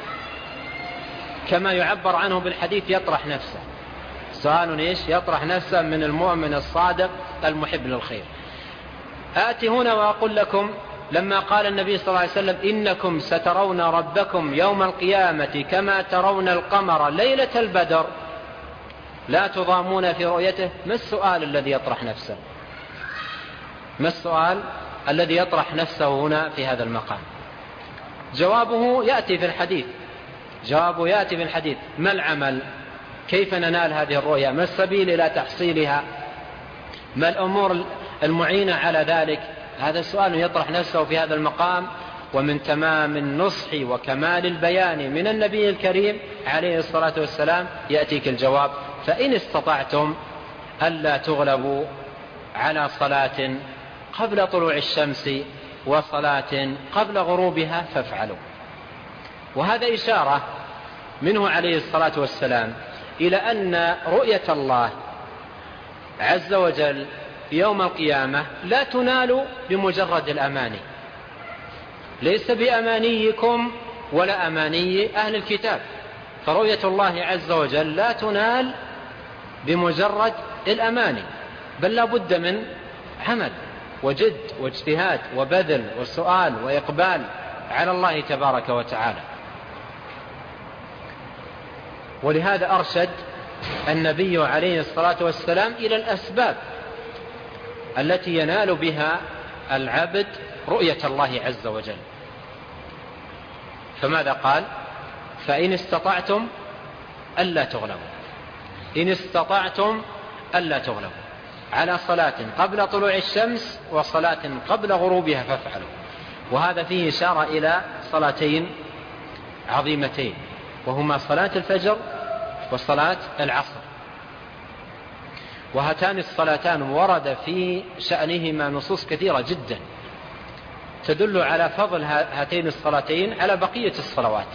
كما يعبر عنه بالحديث يطرح نفسه، سؤال إيش؟ يطرح نفسه من المؤمن الصادق المحب للخير. آتي هنا وأقول لكم لما قال النبي صلى الله عليه وسلم إنكم سترون ربكم يوم القيامة كما ترون القمر ليلة البدر لا تضامون في رؤيته، ما السؤال الذي يطرح نفسه؟ ما السؤال الذي يطرح نفسه هنا في هذا المقام؟ جوابه يأتي في الحديث. ما العمل؟ كيف ننال هذه الرؤيا؟ ما السبيل إلى تحصيلها؟ ما الأمور المعينة على ذلك؟ هذا السؤال يطرح نفسه في هذا المقام. ومن تمام النصح وكمال البيان من النبي الكريم عليه الصلاة والسلام يأتيك الجواب فإن استطعتم ألا تغلبوا على صلاة قبل طلوع الشمس وصلاة قبل غروبها فافعلوا. وهذا إشارة منه عليه الصلاة والسلام إلى أن رؤية الله عز وجل يوم القيامة لا تنال بمجرد الأماني، ليس بأمانيكم ولا أماني أهل الكتاب، فرؤية الله عز وجل لا تنال بمجرد الأماني، بل لا بد من عمل وجد واجتهاد وبذل وسؤال وإقبال على الله تبارك وتعالى. ولهذا أرشد النبي عليه الصلاة والسلام إلى الأسباب التي ينال بها العبد رؤية الله عز وجل. فماذا قال؟ فإن استطعتم ألا تغلبوا، إن استطعتم ألا تغلبوا على صلاة قبل طلوع الشمس وصلاة قبل غروبها فافعلوا. وهذا فيه إشارة إلى صلاتين عظيمتين، وهما صلاة الفجر وصلاة العصر. وهاتان الصلاتان ورد في شأنهما نصوص كثيرة جدا تدل على فضل هاتين الصلاتين على بقية الصلوات.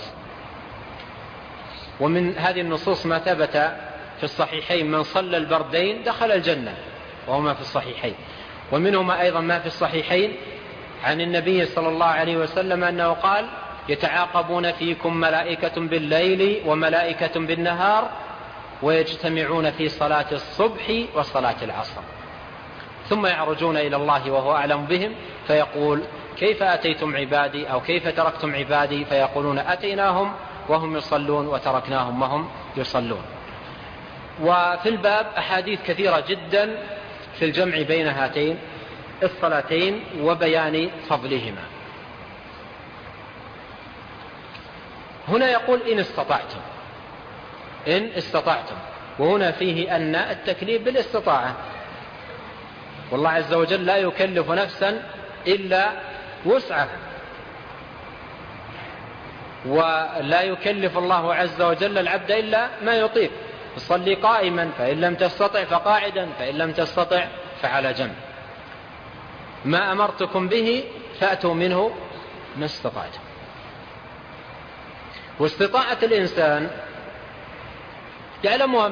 ومن هذه النصوص ما ثبت في الصحيحين: من صلى البردين دخل الجنة، وهما في الصحيحين. ومنهما أيضا ما في الصحيحين عن النبي صلى الله عليه وسلم أنه قال: يتعاقبون فيكم ملائكة بالليل وملائكة بالنهار ويجتمعون في صلاة الصبح وصلاة العصر، ثم يعرجون إلى الله وهو أعلم بهم فيقول: كيف أتيتم عبادي أو كيف تركتم عبادي؟ فيقولون: أتيناهم وهم يصلون وتركناهم وهم يصلون. وفي الباب أحاديث كثيرة جدا في الجمع بين هاتين الصلاتين وبيان فضلهما. هنا يقول: إن استطعتم، وهنا فيه أن التكليف بالاستطاعة، والله عز وجل لا يكلف نفسا إلا وسعها، ولا يكلف الله عز وجل العبد إلا ما يطيق. صلي قائما، فإن لم تستطع فقاعدا، فإن لم تستطع فعلى جنب. ما أمرتكم به فأتوا منه ما استطعتم. واستطاعة الإنسان يعلمها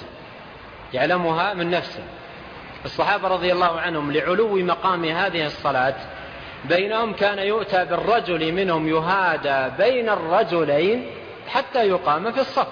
من نفسه. الصحابة رضي الله عنهم لعلو مقام هذه الصلاة بينهم كان يؤتى بالرجل منهم يهادى بين الرجلين حتى يقام في الصف،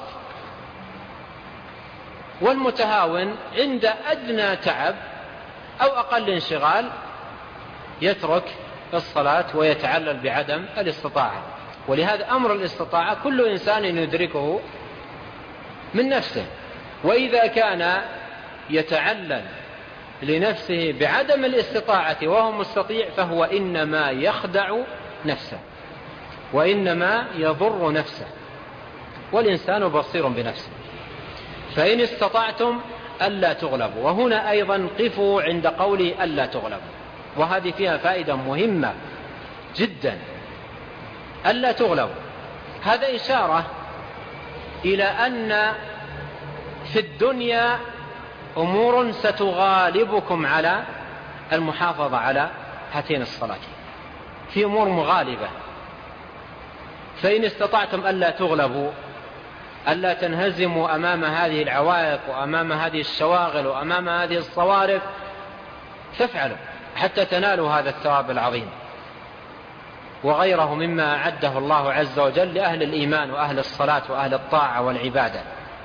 والمتهاون عند أدنى تعب أو أقل انشغال يترك الصلاة ويتعلل بعدم الاستطاعة. ولهذا أمر الاستطاعة كل إنسان يدركه من نفسه، وإذا كان يتعلل لنفسه بعدم الاستطاعة وهو مستطيع فهو إنما يخدع نفسه وإنما يضر نفسه، والإنسان بصير بنفسه. فإن استطعتم ألا تغلبوا، وهنا أيضا قفوا عند قولي ألا تغلبوا، وهذه فيها فائدة مهمة جدا. ألا تغلبوا هذا إشارة إلى أن في الدنيا أمور ستغالبكم على المحافظة على هاتين الصلاتين، في أمور مغالبة. فإن استطعتم ألا تغلبوا، ألا تنهزموا أمام هذه العوائق وأمام هذه الشواغل وأمام هذه الصوارف، فافعلوا حتى تنالوا هذا الثواب العظيم وغيره مما أعده الله عز وجل لأهل الإيمان وأهل الصلاة وأهل الطاعة والعبادة.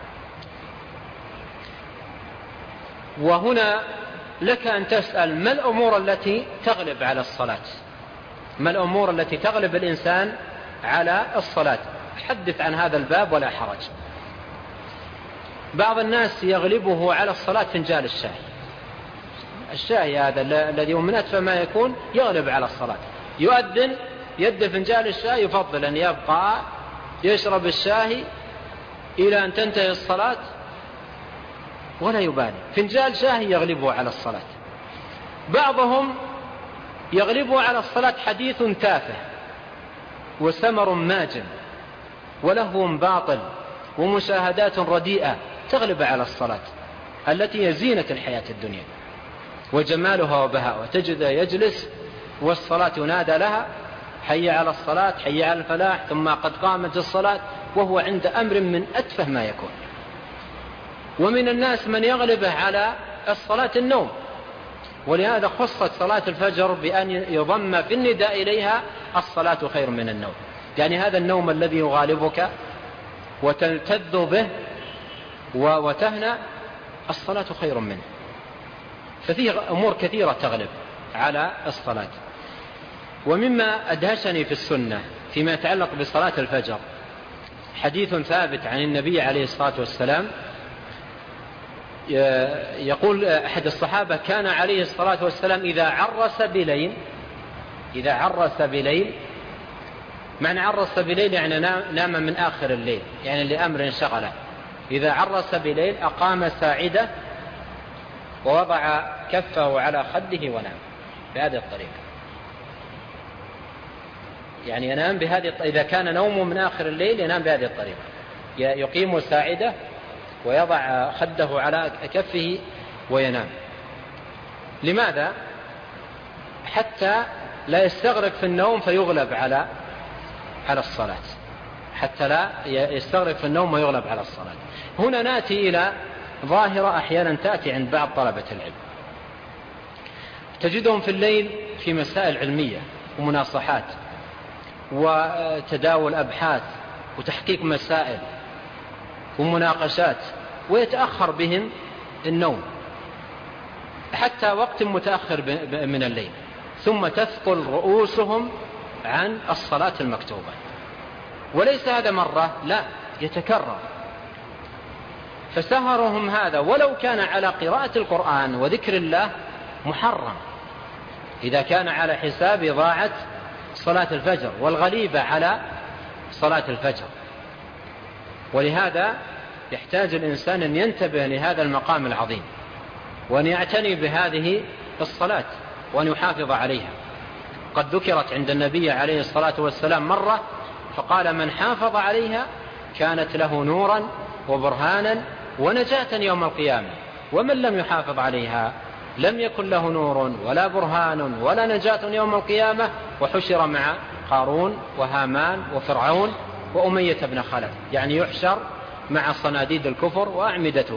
وهنا لك أن تسأل: ما الأمور التي تغلب على الصلاة؟ ما الأمور التي تغلب الإنسان على الصلاة؟ حدث عن هذا الباب ولا حرج. بعض الناس يغلبه على الصلاة فنجال الشاي هذا الذي هو من أتفه ما يكون يغلب على الصلاة. يؤذن يد فنجال الشاي، يفضل أن يبقى يشرب الشاي إلى أن تنتهي الصلاة ولا يبالي، فنجال شاي يغلبه على الصلاة. بعضهم يغلبه على الصلاة حديث تافه وسمر ماجن ولهو باطل ومشاهدات رديئة تغلب على الصلاة التي هي زينة الحياة الدنيا وجمالها وبهاءها. تجد يجلس والصلاة ينادى لها: حي على الصلاة، حي على الفلاح، ثم قد قامت الصلاة، وهو عند أمر من أتفه ما يكون. ومن الناس من يغلبه على الصلاة النوم، ولهذا خصت صلاة الفجر بأن يضم في النداء إليها: الصلاة خير من النوم. يعني هذا النوم الذي يغالبك وتلتذ به وتهنى، الصلاة خير منه. ففيه أمور كثيرة تغلب على الصلاة. ومما أدهشني في السنة فيما يتعلق بصلاة الفجر حديث ثابت عن النبي عليه الصلاة والسلام، يقول أحد الصحابة: كان عليه الصلاة والسلام إذا عرس بليل، معنى عرس بليل يعني نام من آخر الليل، يعني لأمر شغله. إذا عرس بليل أقام ساعدة ووضع كفه على خده ونام بهذه الطريقة. يعني ينام إذا كان نومه من آخر الليل ينام بهذه الطريقة، يقيم ساعدة ويضع خده على كفه وينام. لماذا؟ حتى لا يستغرق في النوم فيغلب على الصلاة، حتى لا يستغرق في النوم ويغلب على الصلاة. هنا نأتي إلى ظاهرة أحيانا تأتي عند بعض طلبة العلم، تجدهم في الليل في مسائل علمية ومناصحات وتداول أبحاث وتحقيق مسائل ومناقشات، ويتأخر بهم النوم حتى وقت متأخر من الليل، ثم تثقل رؤوسهم عن الصلاة المكتوبة. وليس هذا مرة، لا، يتكرر. فسهرهم هذا ولو كان على قراءة القرآن وذكر الله محرم، إذا كان على حساب ضاعت صلاة الفجر والغليبة على صلاة الفجر. ولهذا يحتاج الإنسان أن ينتبه لهذا المقام العظيم، وأن يعتني بهذه الصلاة وأن يحافظ عليها. قد ذكرت عند النبي عليه الصلاة والسلام مرة فقال: من حافظ عليها كانت له نورا وبرهانا ونجاة يوم القيامة، ومن لم يحافظ عليها لم يكن له نور ولا برهان ولا نجاة يوم القيامة، وحشر مع قارون وهامان وفرعون وأمية بن خلف، يعني يحشر مع صناديد الكفر وأعمدته.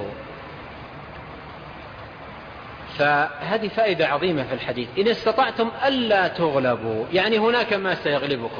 فهذه فائدة عظيمة في الحديث: إن استطعتم ألا تغلبوا، يعني هناك ما سيغلبكم،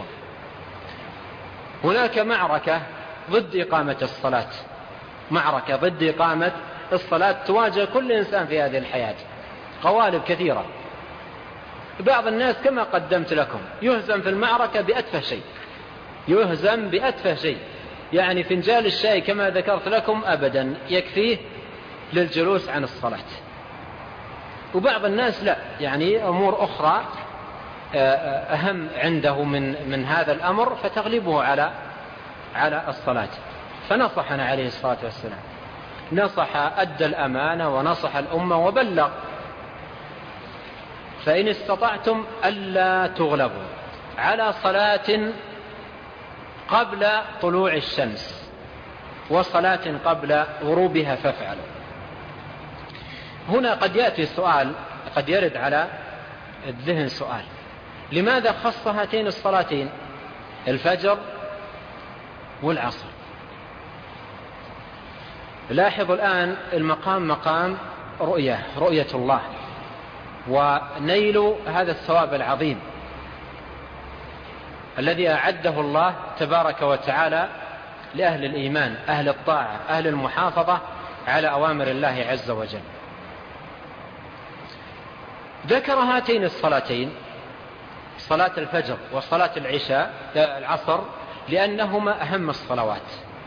هناك معركة ضد إقامة الصلاة، معركة ضد إقامة الصلاة تواجه كل إنسان في هذه الحياة، قوالب كثيرة. بعض الناس كما قدمت لكم يهزم في المعركة بأتفه شيء، يهزم بأتفه شيء، يعني فنجال الشاي كما ذكرت لكم أبدا يكفيه للجلوس عن الصلاة. وبعض الناس لا، يعني أمور أخرى أهم عنده من هذا الأمر فتغلبه على الصلاة. فنصحنا عليه الصلاة والسلام، نصح، أدى الأمانة ونصح الأمة وبلغ. فإن استطعتم ألا تغلبوا على صلاة قبل طلوع الشمس وصلاة قبل غروبها فافعلوا. هنا قد يأتي السؤال، قد يرد على الذهن سؤال: لماذا خص هاتين الصلاتين، الفجر والعصر؟ لاحظوا الآن المقام مقام رؤية الله ونيل هذا الثواب العظيم الذي أعده الله تبارك وتعالى لأهل الإيمان، أهل الطاعة، أهل المحافظة على أوامر الله عز وجل. ذكر هاتين الصلاتين، صلاة الفجر وصلاة العصر، لأنهما أهم الصلوات.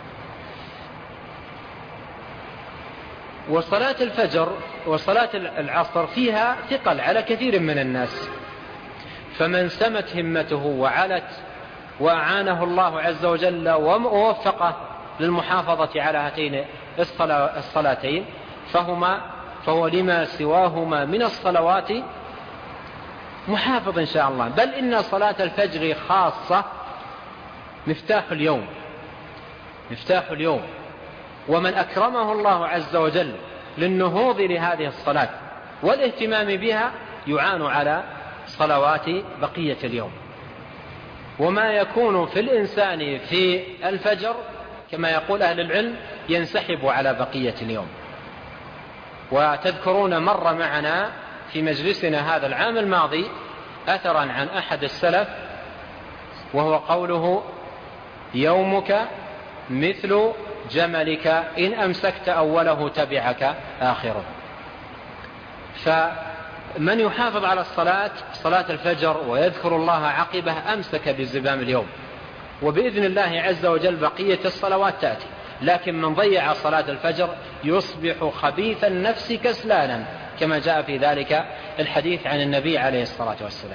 وصلاة الفجر وصلاة العصر فيها ثقل على كثير من الناس، فمن سمت همته وعلت وأعانه الله عز وجل ووفقه للمحافظة على هاتين الصلاتين فهو لما سواهما من الصلوات محافظ إن شاء الله. بل إن صلاة الفجر خاصة مفتاح اليوم، ومن أكرمه الله عز وجل للنهوض لهذه الصلاة والاهتمام بها يعان على صلوات بقية اليوم. وما يكون في الإنسان في الفجر كما يقول أهل العلم ينسحب على بقية اليوم. وتذكرون مر معنا في مجلسنا هذا العام الماضي أثرا عن أحد السلف وهو قوله: يومك مثل جملك إن أمسكت أوله تبعك آخره. فمن يحافظ على صلاة الفجر ويذكر الله عقبه أمسك بزمام اليوم، وبإذن الله عز وجل بقية الصلوات تأتي. لكن من ضيع صلاة الفجر يصبح خبيث النفس كسلانا، كما جاء في ذلك الحديث عن النبي عليه الصلاة والسلام.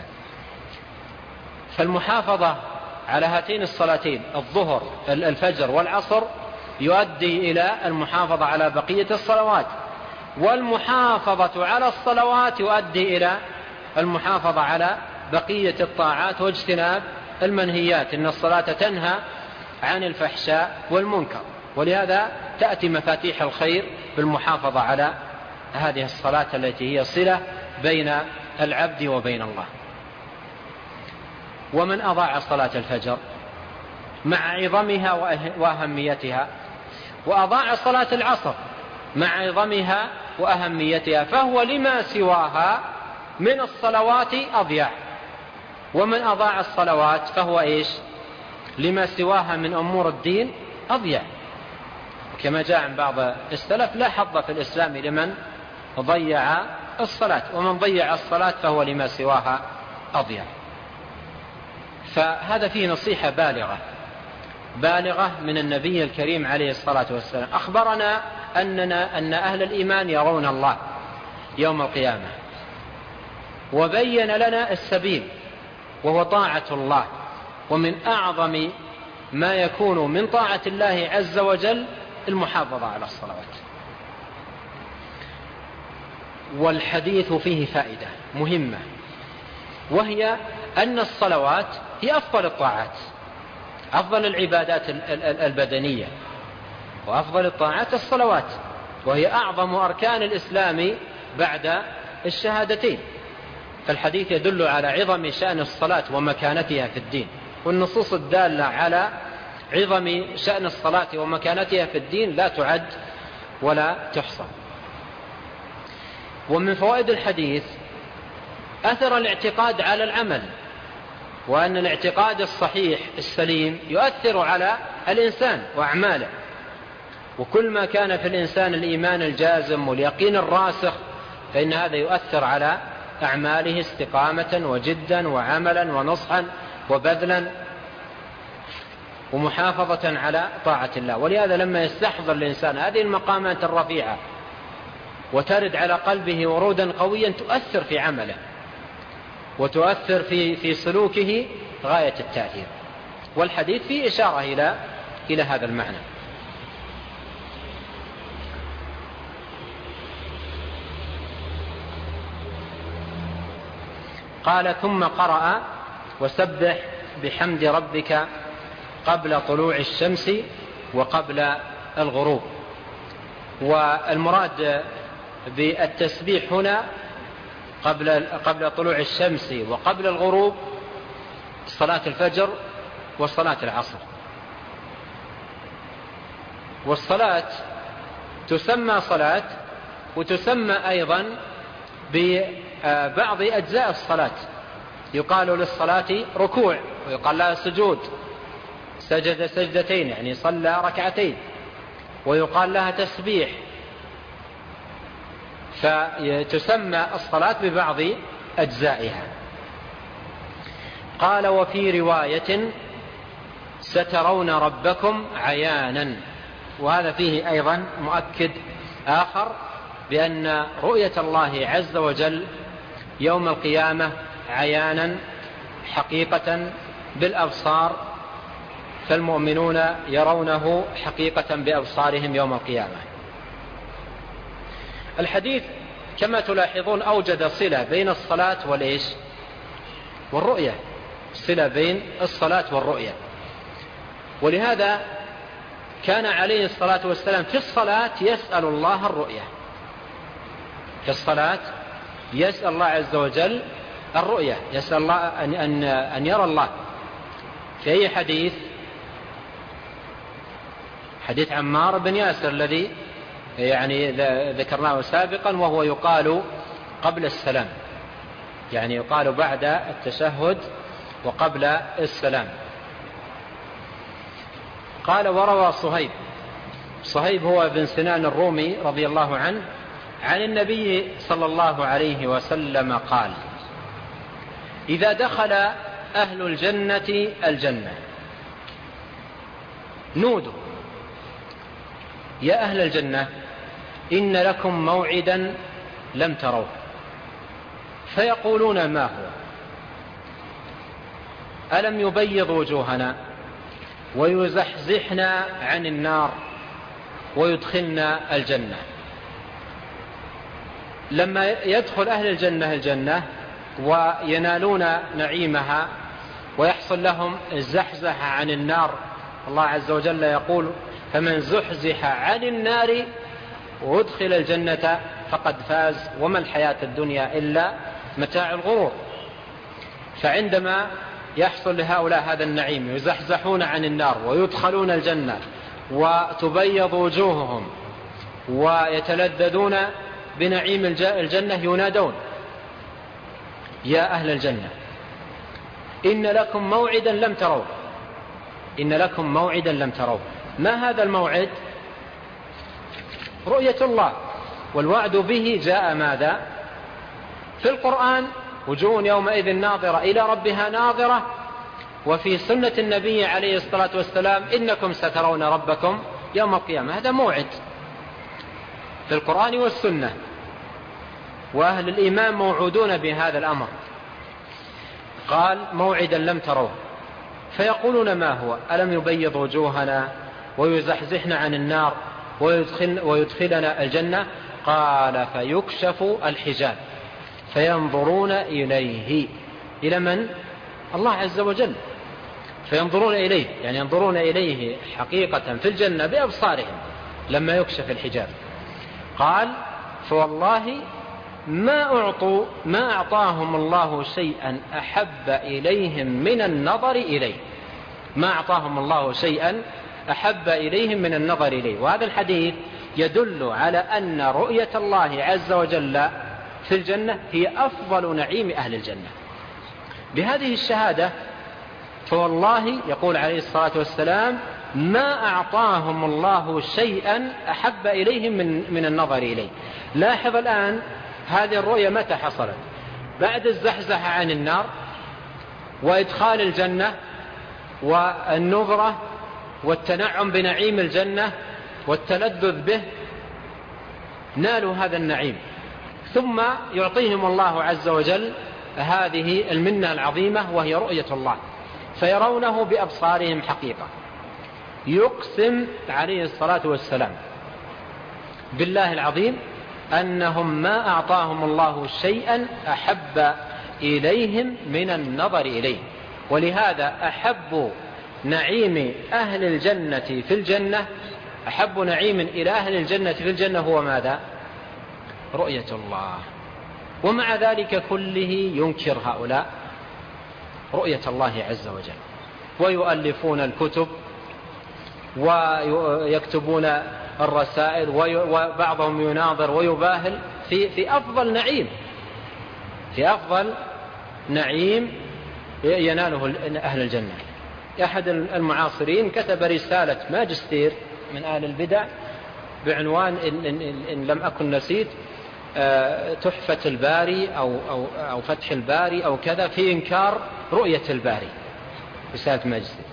فالمحافظة على هاتين الصلاتين الظهر الفجر والعصر يؤدي إلى المحافظة على بقية الصلوات، والمحافظة على الصلوات يؤدي إلى المحافظة على بقية الطاعات واجتناب المنهيات. إن الصلاة تنهى عن الفحشاء والمنكر، ولهذا تأتي مفاتيح الخير بالمحافظة على هذه الصلاة التي هي صلة بين العبد وبين الله. ومن أضاع صلاة الفجر مع عظمها وأهميتها، وأضاع صلاة العصر مع عظمها وأهميتها، فهو لما سواها من الصلوات أضيع. ومن أضاع الصلوات فهو إيش؟ لما سواها من أمور الدين أضيع، كما جاء عن بعض السلف: لا حظ في الإسلام لمن ضيع الصلاة، ومن ضيع الصلاة فهو لما سواها أضيع. فهذا فيه نصيحة بالغة من النبي الكريم عليه الصلاة والسلام. أخبرنا أن أهل الإيمان يرون الله يوم القيامة، وبين لنا السبيل وهو طاعة الله. ومن أعظم ما يكون من طاعة الله عز وجل المحافظة على الصلوات. والحديث فيه فائدة مهمة، وهي أن الصلوات هي أفضل الطاعات، أفضل العبادات البدنية، وأفضل الطاعات الصلوات، وهي أعظم أركان الإسلام بعد الشهادتين. فالحديث يدل على عظم شأن الصلاة ومكانتها في الدين، والنصوص الدالة على عظم شأن الصلاة ومكانتها في الدين لا تعد ولا تحصى. ومن فوائد الحديث أثر الاعتقاد على العمل، وأن الاعتقاد الصحيح السليم يؤثر على الإنسان وأعماله. وكل ما كان في الإنسان الإيمان الجازم واليقين الراسخ فإن هذا يؤثر على أعماله استقامة وجدا وعملا ونصحا وبذلا ومحافظة على طاعة الله. ولهذا لما يستحضر الإنسان هذه المقامات الرفيعة وترد على قلبه ورودا قويا تؤثر في عمله وتؤثر في سلوكه غاية التأثير. والحديث فيه إشارة إلى هذا المعنى. قال: ثم قرأ: وسبح بحمد ربك قبل طلوع الشمس وقبل الغروب. والمراد بالتسبيح هنا قبل طلوع الشمس وقبل الغروب صلاة الفجر وصلاة العصر. والصلاة تسمى صلاة وتسمى أيضا ببعض أجزاء الصلاة. يقال للصلاة ركوع، ويقال لها سجود، سجد سجدتين يعني صلى ركعتين، ويقال لها تسبيح. فتسمى الصلاة ببعض أجزائها. قال: وفي رواية: سترون ربكم عيانا. وهذا فيه أيضا مؤكد آخر بأن رؤية الله عز وجل يوم القيامة عيانا حقيقة بالأبصار، فالمؤمنون يرونه حقيقة بأبصارهم يوم القيامة. الحديث كما تلاحظون أوجد صلة بين الصلاة والرؤية، صلة بين الصلاة والرؤية. ولهذا كان عليه الصلاة والسلام في الصلاة يسأل الله الرؤية، في الصلاة يسأل الله عز وجل الرؤية، يسأل الله أن يرى الله. في أي حديث؟ حديث عمار بن ياسر الذي يعني ذكرناه سابقا، وهو يقال قبل السلام، يعني يقال بعد التشهد وقبل السلام. قال: وروى صهيب هو بن سنان الرومي رضي الله عنه عن النبي صلى الله عليه وسلم قال: إذا دخل أهل الجنة الجنة نودوا: يا أهل الجنة إن لكم موعدا لم تروه. فيقولون: ما هو؟ ألم يبيض وجوهنا ويزحزحنا عن النار ويدخلنا الجنة. لما يدخل أهل الجنة وينالون نعيمها ويحصل لهم الزحزح عن النار، الله عز وجل يقول: فمن زحزح عن النار وادخل الجنة فقد فاز، وما الحياة الدنيا إلا متاع الغرور. فعندما يحصل لهؤلاء هذا النعيم يزحزحون عن النار ويدخلون الجنة وتبيض وجوههم ويتلذذون بنعيم الجنة، ينادون: يا أهل الجنة إن لكم موعدا لم تروه، إن لكم موعدا لم تروه. ما هذا الموعد؟ رؤية الله، والوعد به جاء ماذا؟ في القرآن: وجوه يومئذ ناظرة إلى ربها ناظرة. وفي سنة النبي عليه الصلاة والسلام: إنكم سترون ربكم يوم القيامة. هذا موعد في القرآن والسنة، وأهل الإيمان موعودون بهذا الأمر. قال: موعدا لم تروه. فيقولون: ما هو؟ ألم يبيض وجوهنا ويزحزحنا عن النار ويدخلنا الجنة؟ قال: فيكشف الحجاب فينظرون إليه. إلى من؟ الله عز وجل. فينظرون إليه، يعني ينظرون إليه حقيقة في الجنة بأبصارهم لما يكشف الحجاب. قال: فوالله ما أعطاهم الله شيئا أحب إليهم من النظر إليه. ما أعطاهم الله شيئا أحب إليهم من النظر إليه. وهذا الحديث يدل على أن رؤية الله عز وجل في الجنة هي أفضل نعيم أهل الجنة. بهذه الشهادة فوالله، يقول عليه الصلاة والسلام: ما أعطاهم الله شيئا أحب إليهم من النظر إليه. لاحظ الآن هذه الرؤية متى حصلت؟ بعد الزحزح عن النار وإدخال الجنة والنظرة والتنعم بنعيم الجنة والتلذذ به، نالوا هذا النعيم، ثم يعطيهم الله عز وجل هذه المنة العظيمة وهي رؤية الله، فيرونه بأبصارهم حقيقة. يقسم عليه الصلاة والسلام بالله العظيم أنهم ما أعطاهم الله شيئا أحب إليهم من النظر إليه. ولهذا أحب نعيم أهل الجنة في الجنة، أحب نعيم إلى أهل الجنة في الجنة هو ماذا؟ رؤية الله. ومع ذلك كله ينكر هؤلاء رؤية الله عز وجل، ويؤلفون الكتب ويكتبون الرسائل، وبعضهم يناظر ويباهل في أفضل نعيم، في أفضل نعيم يناله أهل الجنة. أحد المعاصرين كتب رسالة ماجستير من أهل البدع بعنوان إن لم أكن نسيت تحفة الباري أو فتح الباري أو كذا، في إنكار رؤية الباري. رسالة ماجستير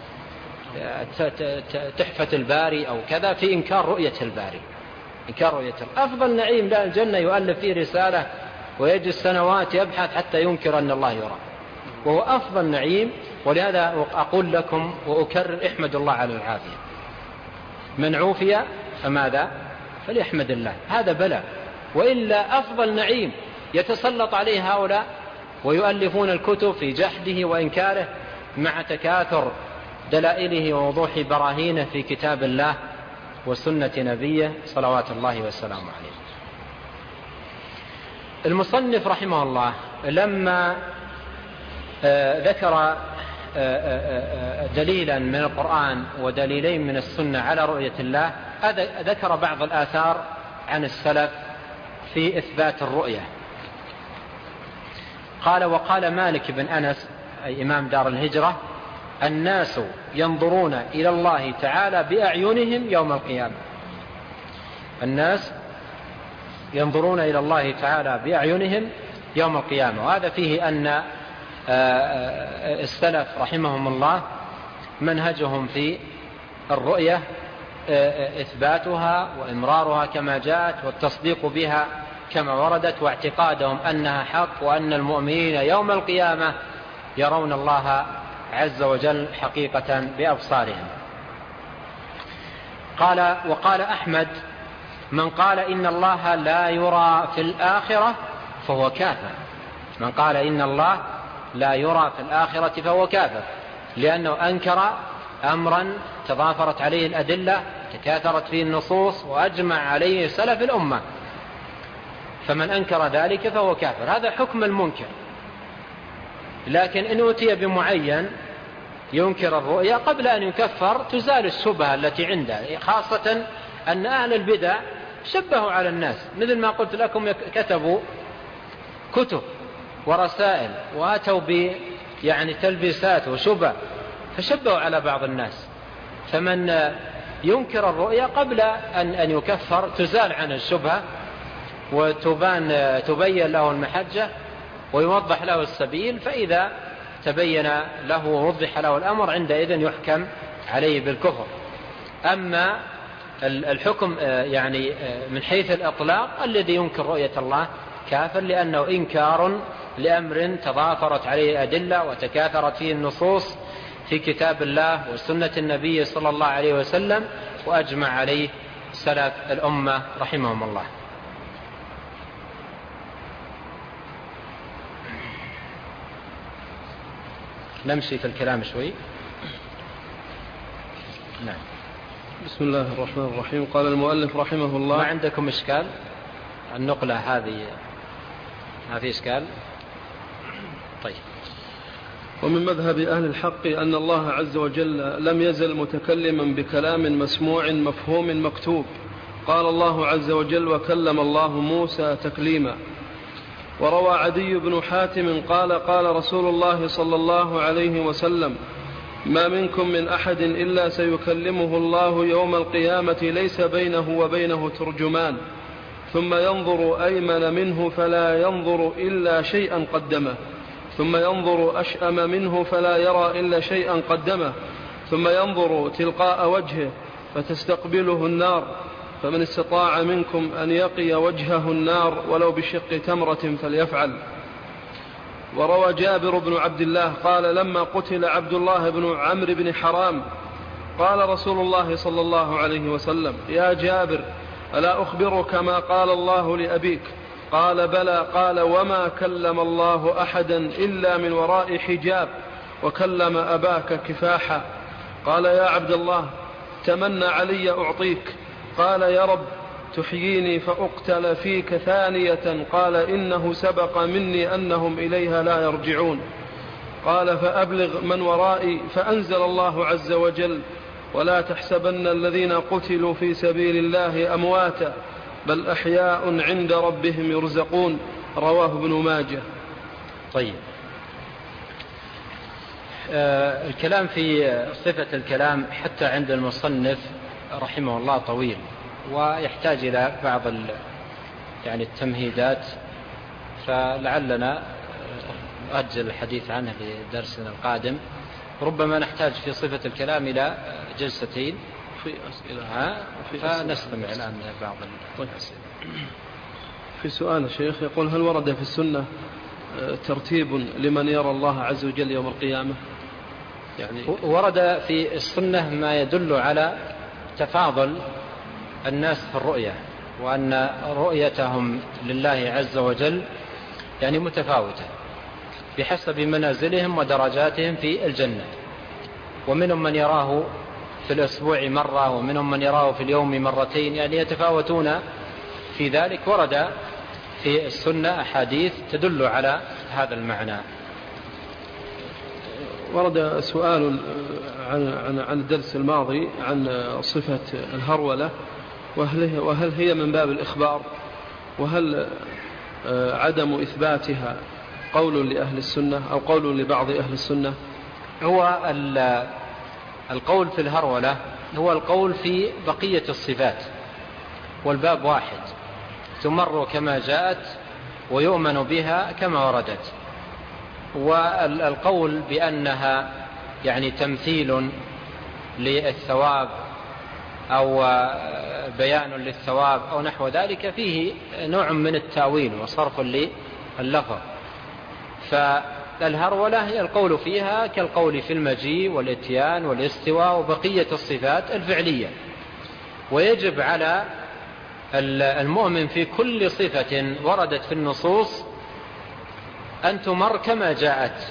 تحفة الباري أو كذا في إنكار رؤية الباري، إنكار رؤية أفضل نعيم لا الجنة، يؤلف فيه رسالة ويجلس سنوات يبحث حتى ينكر أن الله يرى، وهو أفضل نعيم. ولهذا أقول لكم وأكرر: احمد الله على العافية. من عوفي فماذا؟ فليحمد الله. هذا بلاء، وإلا أفضل نعيم يتسلط عليه هؤلاء ويؤلفون الكتب في جحده وإنكاره، مع تكاثر دلائله ووضوح براهينه في كتاب الله وسنة نبيه صلوات الله والسلام عليه. المصنف رحمه الله لما ذكر دليلا من القرآن ودليلين من السنة على رؤية الله، ذكر بعض الآثار عن السلف في إثبات الرؤية. قال: وقال مالك بن أنس أي إمام دار الهجرة: الناس ينظرون إلى الله تعالى بأعينهم يوم القيامة. الناس ينظرون إلى الله تعالى بأعينهم يوم القيامة. وهذا فيه أن السلف رحمهم الله منهجهم في الرؤية إثباتها وإمرارها كما جاءت والتصديق بها كما وردت، واعتقادهم أنها حق، وأن المؤمنين يوم القيامة يرون الله عز وجل حقيقة بأبصارهم. قال: وقال أحمد: من قال إن الله لا يرى في الآخرة فهو كافر. من قال إن الله لا يرى في الآخرة فهو كافر، لأنه أنكر أمرا تضافرت عليه الأدلة، تكاثرت فيه النصوص، وأجمع عليه سلف الأمة. فمن أنكر ذلك فهو كافر. هذا حكم المنكر. لكن إن أتي بمعين ينكر الرؤيا قبل أن يكفر تزال الشبهة التي عنده، خاصة أن أهل البدع شبهوا على الناس، مثل ما قلت لكم كتبوا كتب ورسائل وأتوا يعني تلبيسات وشبه، فشبهوا على بعض الناس. فمن ينكر الرؤيا قبل أن يكفر تزال عن الشبهة وتبين له المحجة ويوضح له السبيل، فإذا تبين له ووضح له الأمر عندئذ يحكم عليه بالكفر. أما الحكم يعني من حيث الإطلاق الذي ينكر رؤية الله كافر، لأنه إنكار لأمر تضافرت عليه أدلة وتكاثرت فيه النصوص في كتاب الله وسنة النبي صلى الله عليه وسلم، وأجمع عليه سلف الأمة رحمهم الله. نمشي في الكلام شوي. نعم. بسم الله الرحمن الرحيم. قال المؤلف رحمه الله: ما عندكم إشكال النقلة هذه؟ ما في إشكال؟ طيب. ومن مذهب أهل الحق أن الله عز وجل لم يزل متكلما بكلام مسموع مفهوم مكتوب. قال الله عز وجل: وكلم الله موسى تكليما. وروى عدي بن حاتم قال: قال رسول الله صلى الله عليه وسلم: ما منكم من أحد إلا سيكلمه الله يوم القيامة ليس بينه وبينه ترجمان، ثم ينظر أيمن منه فلا ينظر إلا شيئا قدمه، ثم ينظر أشأم منه فلا يرى إلا شيئا قدمه، ثم ينظر تلقاء وجهه فتستقبله النار، فمن استطاع منكم أن يقي وجهه النار ولو بشق تمرة فليفعل. وروى جابر بن عبد الله قال: لما قتل عبد الله بن عمرو بن حرام قال رسول الله صلى الله عليه وسلم: يا جابر، ألا أخبرك ما قال الله لأبيك؟ قال: بلى. قال: وما كلم الله أحدا إلا من وراء حجاب، وكلم أباك كفاحا. قال: يا عبد الله، تمنى علي أعطيك. قال: يا رب، تحييني فأقتل فيك ثانية. قال: إنه سبق مني أنهم إليها لا يرجعون. قال: فأبلغ من ورائي. فأنزل الله عز وجل: ولا تحسبن الذين قتلوا في سبيل الله أمواتا بل أحياء عند ربهم يرزقون. رواه ابن ماجه. طيب. الكلام في صفة الكلام حتى عند المصنف رحمه الله طويل، ويحتاج إلى بعض يعني التمهيدات، فلعلنا نؤجل الحديث عنه لدرسنا القادم. ربما نحتاج في صفة الكلام إلى جلستين في أسئلة، فنستمع الآن بعض الأسئلة. في سؤال الشيخ يقول: هل ورد في السنة ترتيب لمن يرى الله عز وجل يوم القيامة؟ يعني ورد في السنة ما يدل على تفاضل الناس في الرؤية، وأن رؤيتهم لله عز وجل يعني متفاوتة بحسب منازلهم ودرجاتهم في الجنة. ومنهم من يراه في الأسبوع مرة، ومنهم من يراه في اليوم مرتين، يعني يتفاوتون في ذلك. ورد في السنة أحاديث تدل على هذا المعنى. ورد سؤال عن الدرس الماضي عن صفة الهرولة، وهل هي من باب الإخبار، وهل عدم إثباتها قول لأهل السنة أو قول لبعض أهل السنة؟ هو القول في الهرولة هو القول في بقية الصفات، والباب واحد، تمر كما جاءت ويؤمن بها كما وردت. والقول بأنها يعني تمثيل للثواب أو بيان للثواب أو نحو ذلك فيه نوع من التاويل وصرف لللفظ. فالهرولة هي القول فيها كالقول في المجيء والاتيان والاستواء وبقية الصفات الفعلية. ويجب على المؤمن في كل صفة وردت في النصوص أن تمر كما جاءت،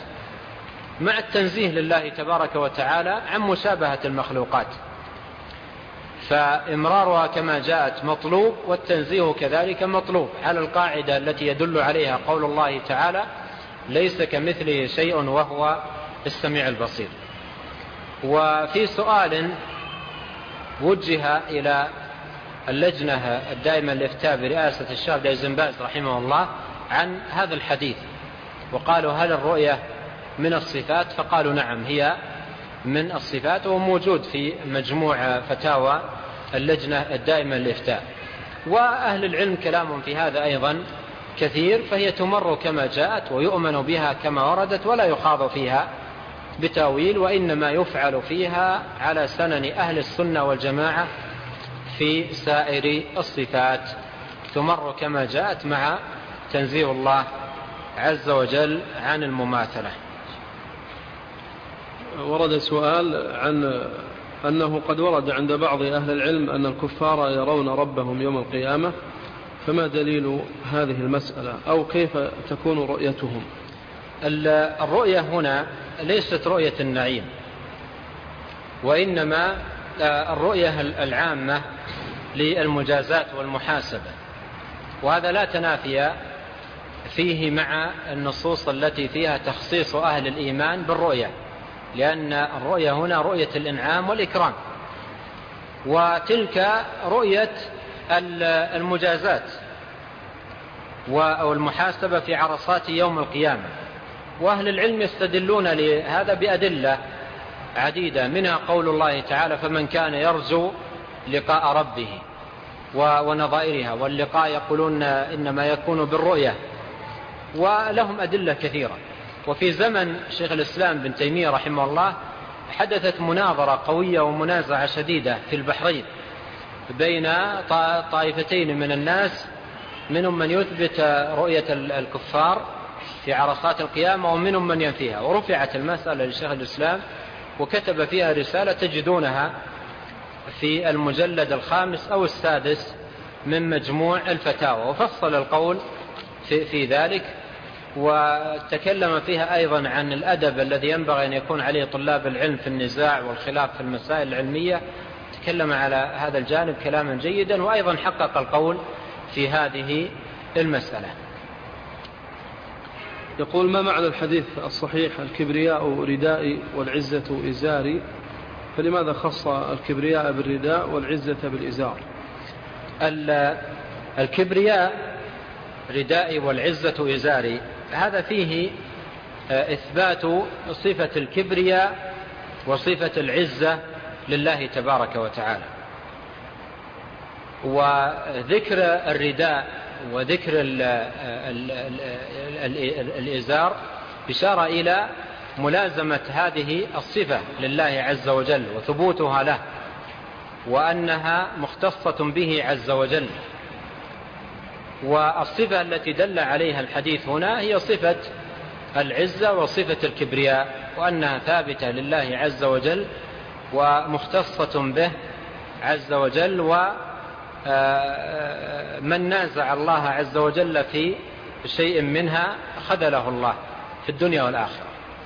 مع التنزيه لله تبارك وتعالى عن مشابهة المخلوقات. فإمرارها كما جاءت مطلوب، والتنزيه كذلك مطلوب على القاعدة التي يدل عليها قول الله تعالى: ليس كمثله شيء وهو السميع البصير. وفي سؤال وجه إلى اللجنة الدائمة للإفتاء برئاسة الشيخ عبد العزيز بن باز رحمه الله عن هذا الحديث، وقالوا: هل الرؤية من الصفات؟ فقالوا: نعم، هي من الصفات، وموجود في مجموع فتاوى اللجنة الدائمة للإفتاء. وأهل العلم كلام في هذا أيضا كثير، فهي تمر كما جاءت ويؤمن بها كما وردت، ولا يخاض فيها بتاويل، وإنما يفعل فيها على سنن أهل السنة والجماعة في سائر الصفات، تمر كما جاءت مع تنزيه الله عز وجل عن المماثلة. ورد سؤال عن أنه قد ورد عند بعض أهل العلم أن الكفار يرون ربهم يوم القيامة، فما دليل هذه المسألة، أو كيف تكون رؤيتهم؟ الرؤية هنا ليست رؤية النعيم، وإنما الرؤية العامة للمجازات والمحاسبة، وهذا لا تنافي فيه مع النصوص التي فيها تخصيص أهل الإيمان بالرؤية، لأن الرؤية هنا رؤية الإنعام والإكرام، وتلك رؤية المجازات والمحاسبة في عرصات يوم القيامة. وأهل العلم يستدلون لهذا بأدلة عديدة، منها قول الله تعالى: فمن كان يرجو لقاء ربه، ونظائرها، واللقاء يقولون إنما يكون بالرؤية، ولهم أدلة كثيرة. وفي زمن شيخ الإسلام بن تيمية رحمه الله حدثت مناظرة قوية ومنازعة شديدة في البحرين بين طائفتين من الناس، منهم من يثبت رؤية الكفار في عرصات القيامة، ومنهم من ينفيها، ورفعت المسألة لشيخ الإسلام وكتب فيها رسالة تجدونها في المجلد 5 أو 6 من مجموع الفتاوى، وفصل القول في ذلك، وتكلم فيها أيضا عن الأدب الذي ينبغي أن يكون عليه طلاب العلم في النزاع والخلاف في المسائل العلمية. تكلم على هذا الجانب كلاما جيدا، وأيضا حقق القول في هذه المسألة. يقول: ما معنى الحديث الصحيح: الكبرياء ردائي والعزة إزاري؟ فلماذا خص الكبرياء بالرداء والعزة بالإزار؟ الكبرياء ردائي والعزة إزاري، هذا فيه إثبات صفة الكبرياء وصفة العزة لله تبارك وتعالى، وذكر الرداء وذكر الإزار إشارة إلى ملازمة هذه الصفة لله عز وجل وثبوتها له، وأنها مختصة به عز وجل. والصفة التي دل عليها الحديث هنا هي صفة العزة وصفة الكبرياء، وأنها ثابتة لله عز وجل ومختصة به عز وجل، ومن نازع الله عز وجل في شيء منها خذله الله في الدنيا والآخرة.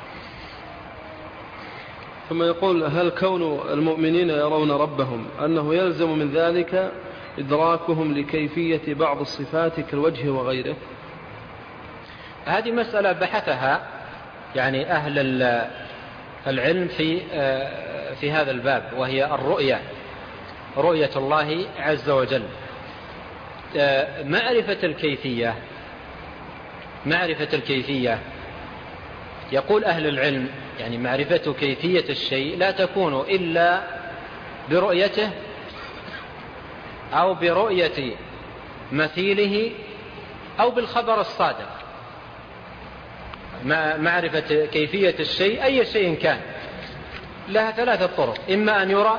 ثم يقول: هل كون المؤمنين يرون ربهم أنه يلزم من ذلك إدراكهم لكيفية بعض الصفات كالوجه وغيره؟ هذه مسألة بحثها يعني أهل العلم في هذا الباب، وهي الرؤية، رؤية الله عز وجل. معرفة الكيفية يقول أهل العلم يعني معرفة كيفية الشيء لا تكون إلا برؤيته أو برؤية مثيله أو بالخبر الصادق. معرفة كيفية الشيء أي شيء كان لها 3 طرق: إما أن يرى،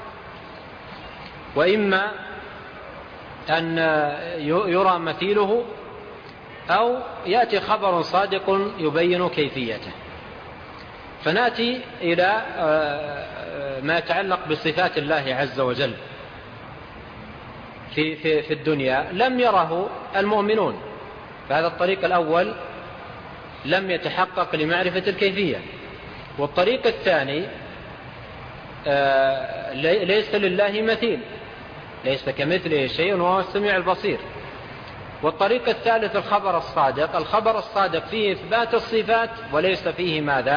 وإما أن يرى مثيله، أو يأتي خبر صادق يبين كيفيته. فنأتي إلى ما يتعلق بصفات الله عز وجل. في الدنيا لم يره المؤمنون، فهذا الطريق الأول لم يتحقق لمعرفة الكيفية. والطريق الثاني ليس لله مثيل، ليس كمثله شيء وهو السميع البصير. والطريق الثالث الخبر الصادق. الخبر الصادق فيه إثبات الصفات وليس فيه ماذا؟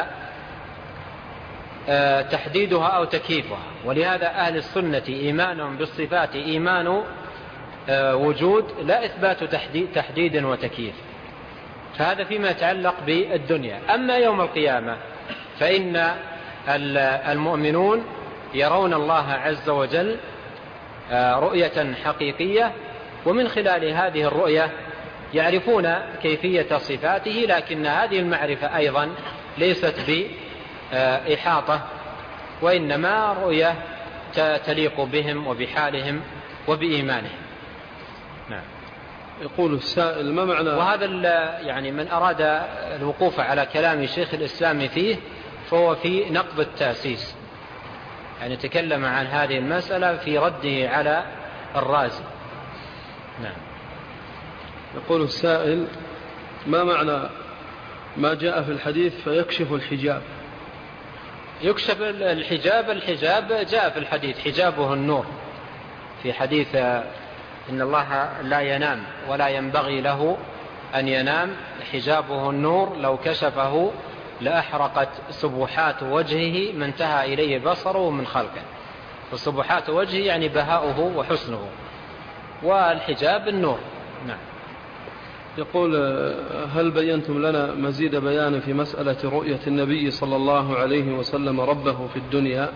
تحديدها أو تكييفها. ولهذا أهل السنة إيمانهم بالصفات إيمان وجود لا إثبات تحديد وتكييف. فهذا فيما يتعلق بالدنيا. أما يوم القيامة فإن المؤمنون يرون الله عز وجل رؤية حقيقية، ومن خلال هذه الرؤية يعرفون كيفية صفاته، لكن هذه المعرفة أيضا ليست بإحاطة، وإنما رؤية تليق بهم وبحالهم وبإيمانهم. نعم. يقول السائل: ما معنى؟ وهذا يعني من أراد الوقوف على كلام شيخ الإسلام فيه فهو في نقض التأسيس، يعني تكلم عن هذه المسألة في رده على الرازي. نعم. يقول السائل: ما معنى ما جاء في الحديث فيكشف الحجاب؟ يكشف الحجاب. الحجاب جاء في الحديث حجابه النور، في حديث إن الله لا ينام ولا ينبغي له أن ينام، حجابه النور لو كشفه لأحرقت سبحات وجهه ما انتهى إليه بصره من خلقه. وسبحات وجهه يعني بهاؤه وحسنه، والحجاب النور. نعم. يقول: هل بينتم لنا مزيد بيان في مسألة رؤية النبي صلى الله عليه وسلم ربه في الدنيا؟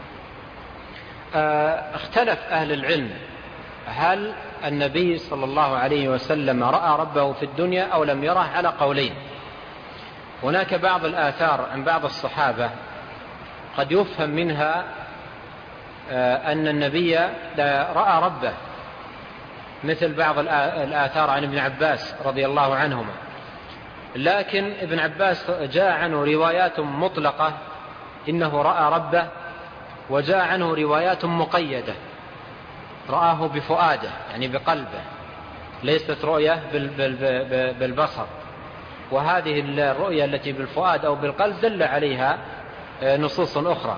اختلف أهل العلم هل النبي صلى الله عليه وسلم رأى ربه في الدنيا أو لم يره، على قولين. هناك بعض الآثار عن بعض الصحابة قد يفهم منها أن النبي رأى ربه، مثل بعض الآثار عن ابن عباس رضي الله عنهما. لكن ابن عباس جاء عنه روايات مطلقة إنه رأى ربه، وجاء عنه روايات مقيدة رآه بفؤاده يعني بقلبه، ليست رؤية بالبصر. وهذه الرؤية التي بالفؤاد أو بالقلب دل عليها نصوص أخرى.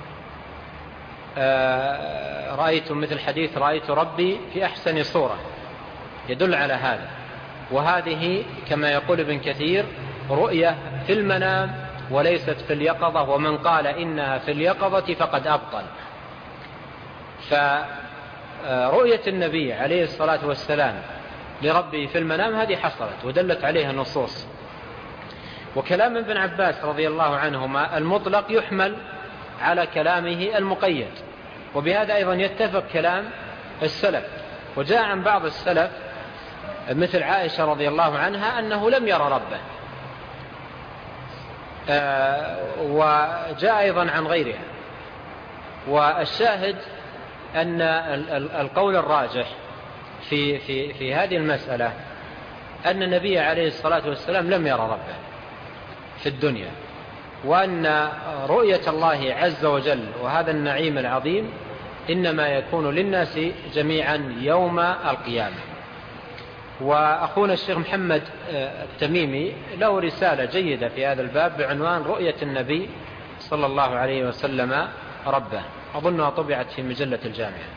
رأيت مثل حديث رأيت ربي في أحسن صورة، يدل على هذا. وهذه كما يقول ابن كثير رؤية في المنام وليست في اليقظة، ومن قال إنها في اليقظة فقد أبطل. فرؤية النبي عليه الصلاة والسلام لربه في المنام هذه حصلت ودلت عليها النصوص. وكلام ابن عباس رضي الله عنهما المطلق يحمل على كلامه المقيد، وبهذا أيضا يتفق كلام السلف. وجاء عن بعض السلف مثل عائشة رضي الله عنها أنه لم يرى ربه، وجاء أيضا عن غيرها. والشاهد أن القول الراجح في هذه المسألة أن النبي عليه الصلاة والسلام لم يرى ربه في الدنيا، وأن رؤية الله عز وجل وهذا النعيم العظيم إنما يكون للناس جميعا يوم القيامة. وأخونا الشيخ محمد التميمي له رسالة جيدة في هذا الباب بعنوان رؤية النبي صلى الله عليه وسلم ربه، أظنها طبعت في مجلة الجامعة.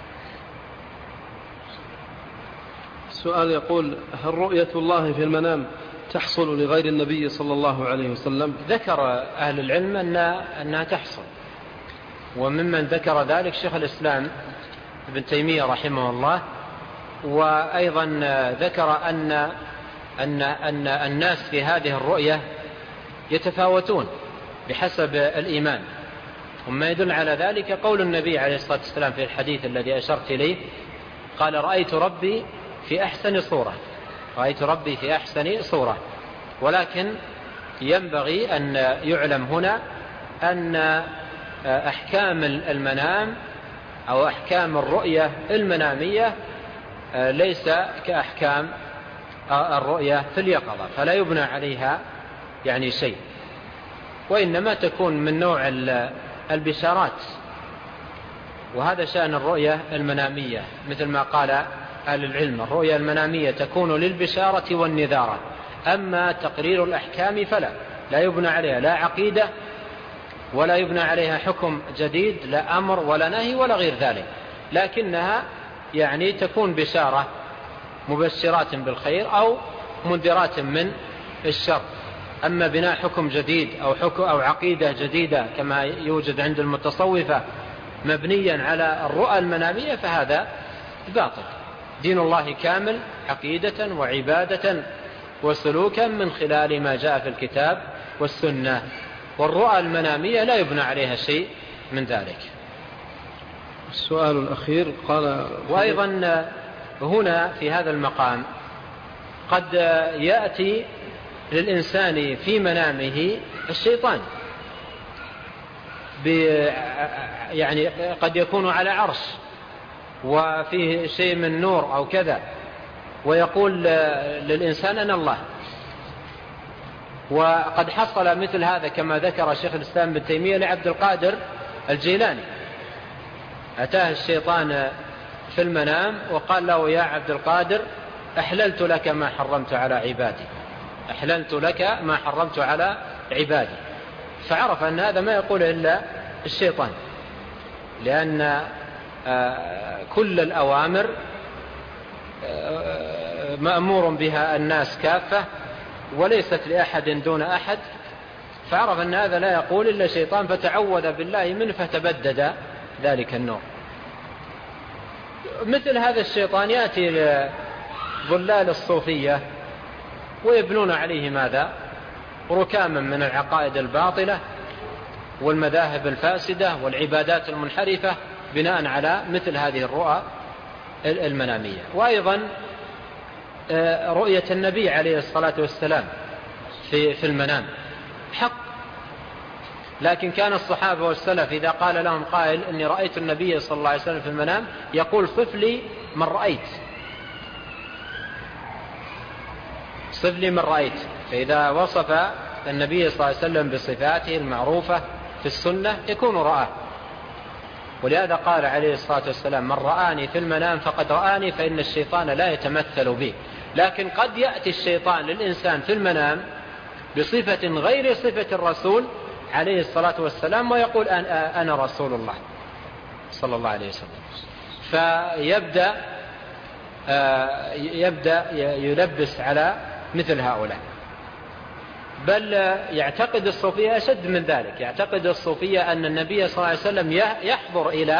السؤال يقول: هل رؤية الله في المنام تحصل لغير النبي صلى الله عليه وسلم؟ ذكر أهل العلم أنها تحصل، وممن ذكر ذلك شيخ الإسلام ابن تيمية رحمه الله. وأيضا ذكر أن الناس في هذه الرؤية يتفاوتون بحسب الإيمان. وما يدل على ذلك قول النبي عليه الصلاة والسلام في الحديث الذي أشرت إليه، قال: رأيت ربي في أحسن صورة، رأيت ربي في أحسن صورة. ولكن ينبغي أن يعلم هنا أن أحكام المنام أو أحكام الرؤية المنامية ليس كأحكام الرؤية في اليقظة، فلا يبنى عليها يعني شيء، وإنما تكون من نوع البشارات. وهذا شأن الرؤية المنامية، مثل ما قال أهل العلم: الرؤية المنامية تكون للبشارة والنذارة، أما تقرير الأحكام فلا يبنى عليها لا عقيدة ولا يبنى عليها حكم جديد، لا أمر ولا نهي ولا غير ذلك، لكنها يعني تكون بشارة مبشرات بالخير أو منذرات من الشر. أما بناء حكم جديد أو عقيدة جديدة كما يوجد عند المتصوفة مبنيا على الرؤى المنامية فهذا باطل. دين الله كامل عقيدة وعبادة وسلوكا من خلال ما جاء في الكتاب والسنة، والرؤى المنامية لا يبنى عليها شيء من ذلك. السؤال الأخير قال: وأيضا هنا في هذا المقام قد يأتي للإنسان في منامه الشيطان، يعني قد يكون على عرش وفيه شيء من نور أو كذا، ويقول للإنسان أنا الله. وقد حصل مثل هذا كما ذكر شيخ الإسلام ابن تيمية لعبد القادر الجيلاني، أتاه الشيطان في المنام وقال له: يا عبد القادر أحللت لك ما حرمت على عبادي، أحللت لك ما حرمت على عبادي. فعرف أن هذا ما يقول إلا الشيطان، لأن كل الأوامر مأمور بها الناس كافة وليست لأحد دون أحد، فعرف أن هذا لا يقول إلا شيطان، فتعوذ بالله منه فتبدد ذلك النور. مثل هذا الشيطان يأتي لظلال الصوفية ويبنون عليه ماذا؟ ركاما من العقائد الباطلة والمذاهب الفاسدة والعبادات المنحرفة بناء على مثل هذه الرؤى المنامية. وأيضا رؤية النبي عليه الصلاة والسلام في المنام حق، لكن كان الصحابة والسلف إذا قال لهم قائل إني رأيت النبي صلى الله عليه وسلم في المنام يقول: صف لي من رأيت، صف لي من رأيت. فإذا وصف النبي صلى الله عليه وسلم بصفاته المعروفة في السنة يكون رآه. ولهذا قال عليه الصلاة والسلام: من رآني في المنام فقد رآني، فإن الشيطان لا يتمثل به. لكن قد يأتي الشيطان للإنسان في المنام بصفة غير صفة الرسول عليه الصلاة والسلام ويقول: أنا رسول الله صلى الله عليه وسلم. فيبدأ يلبس على مثل هؤلاء. بل يعتقد الصوفية أشد من ذلك، يعتقد الصوفية أن النبي صلى الله عليه وسلم يحضر إلى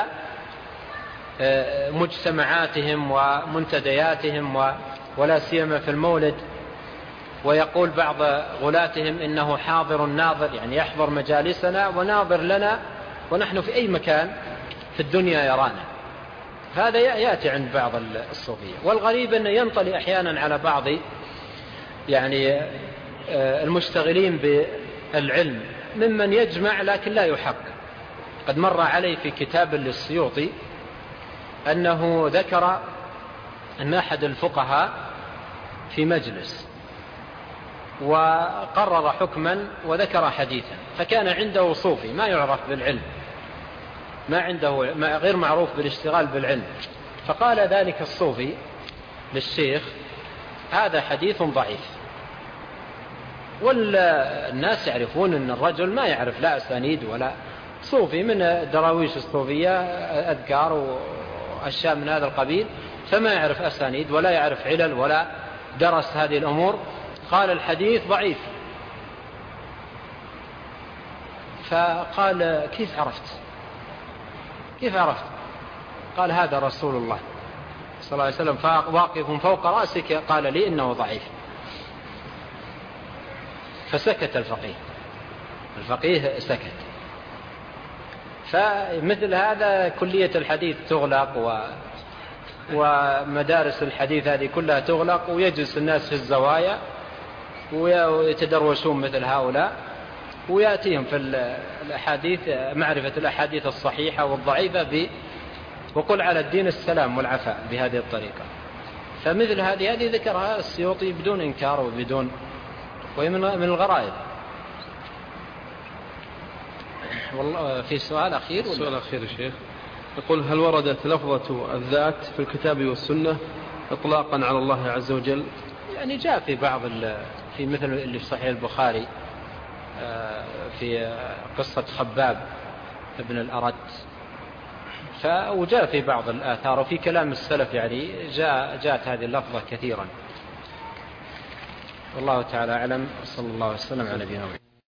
مجتمعاتهم ومنتدياتهم ولا سيما في المولد، ويقول بعض غلاتهم إنه حاضر ناظر، يعني يحضر مجالسنا وناظر لنا ونحن في أي مكان في الدنيا يرانا. هذا يأتي عند بعض الصوفية. والغريب أنه ينطلي أحيانا على بعض يعني المشتغلين بالعلم ممن يجمع لكن لا يحقق. قد مر علي في كتاب للسيوطي أنه ذكر أن أحد الفقهاء في مجلس وقرر حكما وذكر حديثا، فكان عنده صوفي ما يعرف بالعلم، ما غير معروف بالاشتغال بالعلم، فقال ذلك الصوفي للشيخ: هذا حديث ضعيف. والناس يعرفون أن الرجل ما يعرف لا أسانيد ولا صوفي من دراويش الصوفية أذكار وأشياء من هذا القبيل، فما يعرف أسانيد ولا يعرف علل ولا درس هذه الأمور. قال الحديث ضعيف. فقال: كيف عرفت؟ قال: هذا رسول الله صلى الله عليه وسلم واقف فوق رأسك قال لي إنه ضعيف. فسكت الفقيه سكت. فمثل هذا كلية الحديث تغلق ومدارس الحديث هذه كلها تغلق، ويجلس الناس في الزوايا ويتدروشون مثل هؤلاء، ويأتيهم في الأحاديث معرفة الأحاديث الصحيحة والضعيفة وقل على الدين السلام والعفاء بهذه الطريقة. فمثل هذه ذكرها السيوطي بدون إنكار وبدون، وهي من الغرائب. والله في سؤال أخير. السؤال الأخير يا شيخ يقول: هل وردت لفظة الذات في الكتاب والسنة إطلاقا على الله عز وجل؟ يعني جاء في بعض في مثل اللي في صحيح البخاري في قصة خباب ابن الأرد. وجاء في بعض الآثار وفي كلام السلف يعني جاءت هذه اللفظة كثيرا. والله تعالى أعلم. صلى الله وسلم على نبينا محمد.